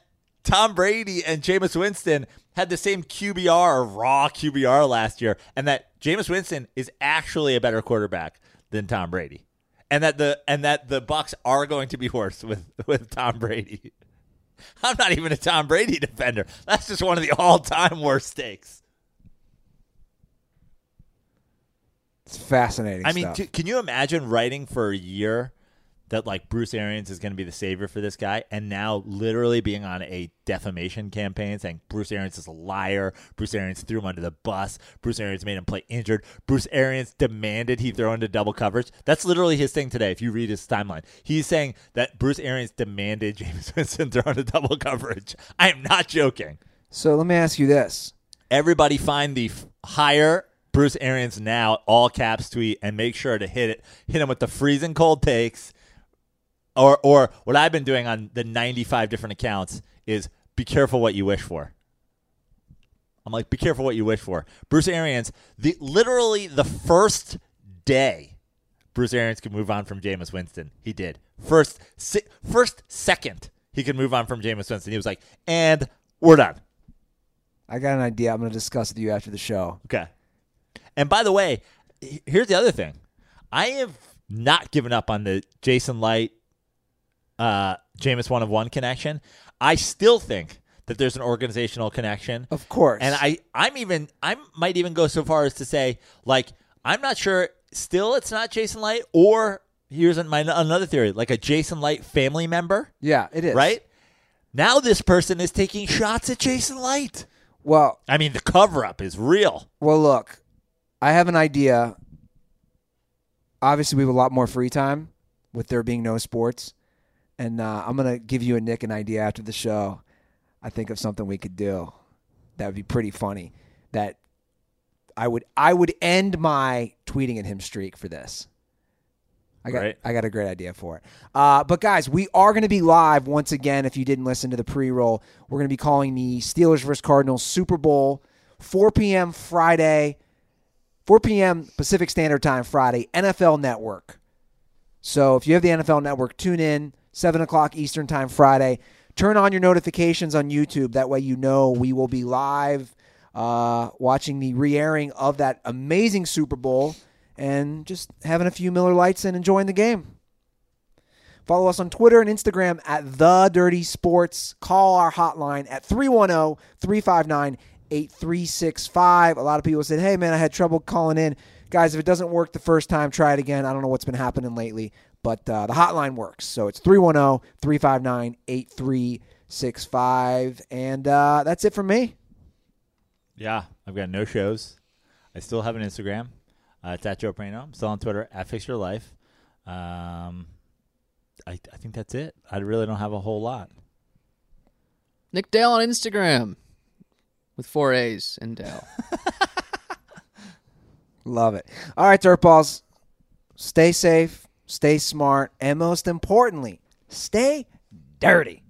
Tom Brady and Jameis Winston had the same QBR or raw QBR last year, and that Jameis Winston is actually a better quarterback than Tom Brady, and that the Bucs are going to be worse with Tom Brady. I'm not even a Tom Brady defender. That's just one of the all-time worst takes. It's fascinating. I mean, stuff. can you imagine writing for a year that like Bruce Arians is going to be the savior for this guy, and now literally being on a defamation campaign saying Bruce Arians is a liar, Bruce Arians threw him under the bus, Bruce Arians made him play injured, Bruce Arians demanded he throw into double coverage. That's literally his thing today if you read his timeline. He's saying that Bruce Arians demanded Jameis Winston throw into double coverage. I am not joking. So let me ask you this. Everybody find the hire Bruce Arians now, all caps tweet, and make sure to hit him with the freezing cold takes. Or what I've been doing on the 95 different accounts is be careful what you wish for. I'm like, be careful what you wish for. Bruce Arians, literally the first day Bruce Arians could move on from Jameis Winston, he did. First second he could move on from Jameis Winston. He was like, and we're done. I got an idea I'm going to discuss with you after the show. Okay. And by the way, here's the other thing. I have not given up on the Jason Light, Jameis 1 of 1 connection. I still think that there's an organizational connection. Of course. And I might even go so far as to say, like, I'm not sure still it's not Jason Light, or here's another theory, like a Jason Light family member. Yeah, it is. Right? Now this person is taking shots at Jason Light. Well, I mean, the cover-up is real. Well, look, I have an idea. Obviously, we have a lot more free time with there being no sports. And I'm going to give you and Nick an idea after the show. I think of something we could do that would be pretty funny. That I would end my tweeting at him streak for this. I got a great idea for it. But, guys, we are going to be live once again. If you didn't listen to the pre-roll, we're going to be calling the Steelers vs. Cardinals Super Bowl, 4 p.m. Friday, 4 p.m. Pacific Standard Time Friday, NFL Network. So if you have the NFL Network, tune in, 7 o'clock Eastern Time Friday. Turn on your notifications on YouTube. That way you know we will be live watching the re-airing of that amazing Super Bowl and just having a few Miller Lights and enjoying the game. Follow us on Twitter and Instagram at The Dirty Sports. Call our hotline at 310-359-8365. A lot of people said, hey, man, I had trouble calling in. Guys, if it doesn't work the first time, try it again. I don't know what's been happening lately, but the hotline works. So it's 310-359-8365. And that's it from me. Yeah, I've got no shows. I still have an Instagram. It's at Joe Prano. I'm still on Twitter at Fix Your Life. I think that's it. I really don't have a whole lot. Nick Dale on Instagram with 4 A's in Dale. Love it. All right, Dirtballs. Stay safe, stay smart, and most importantly, stay dirty.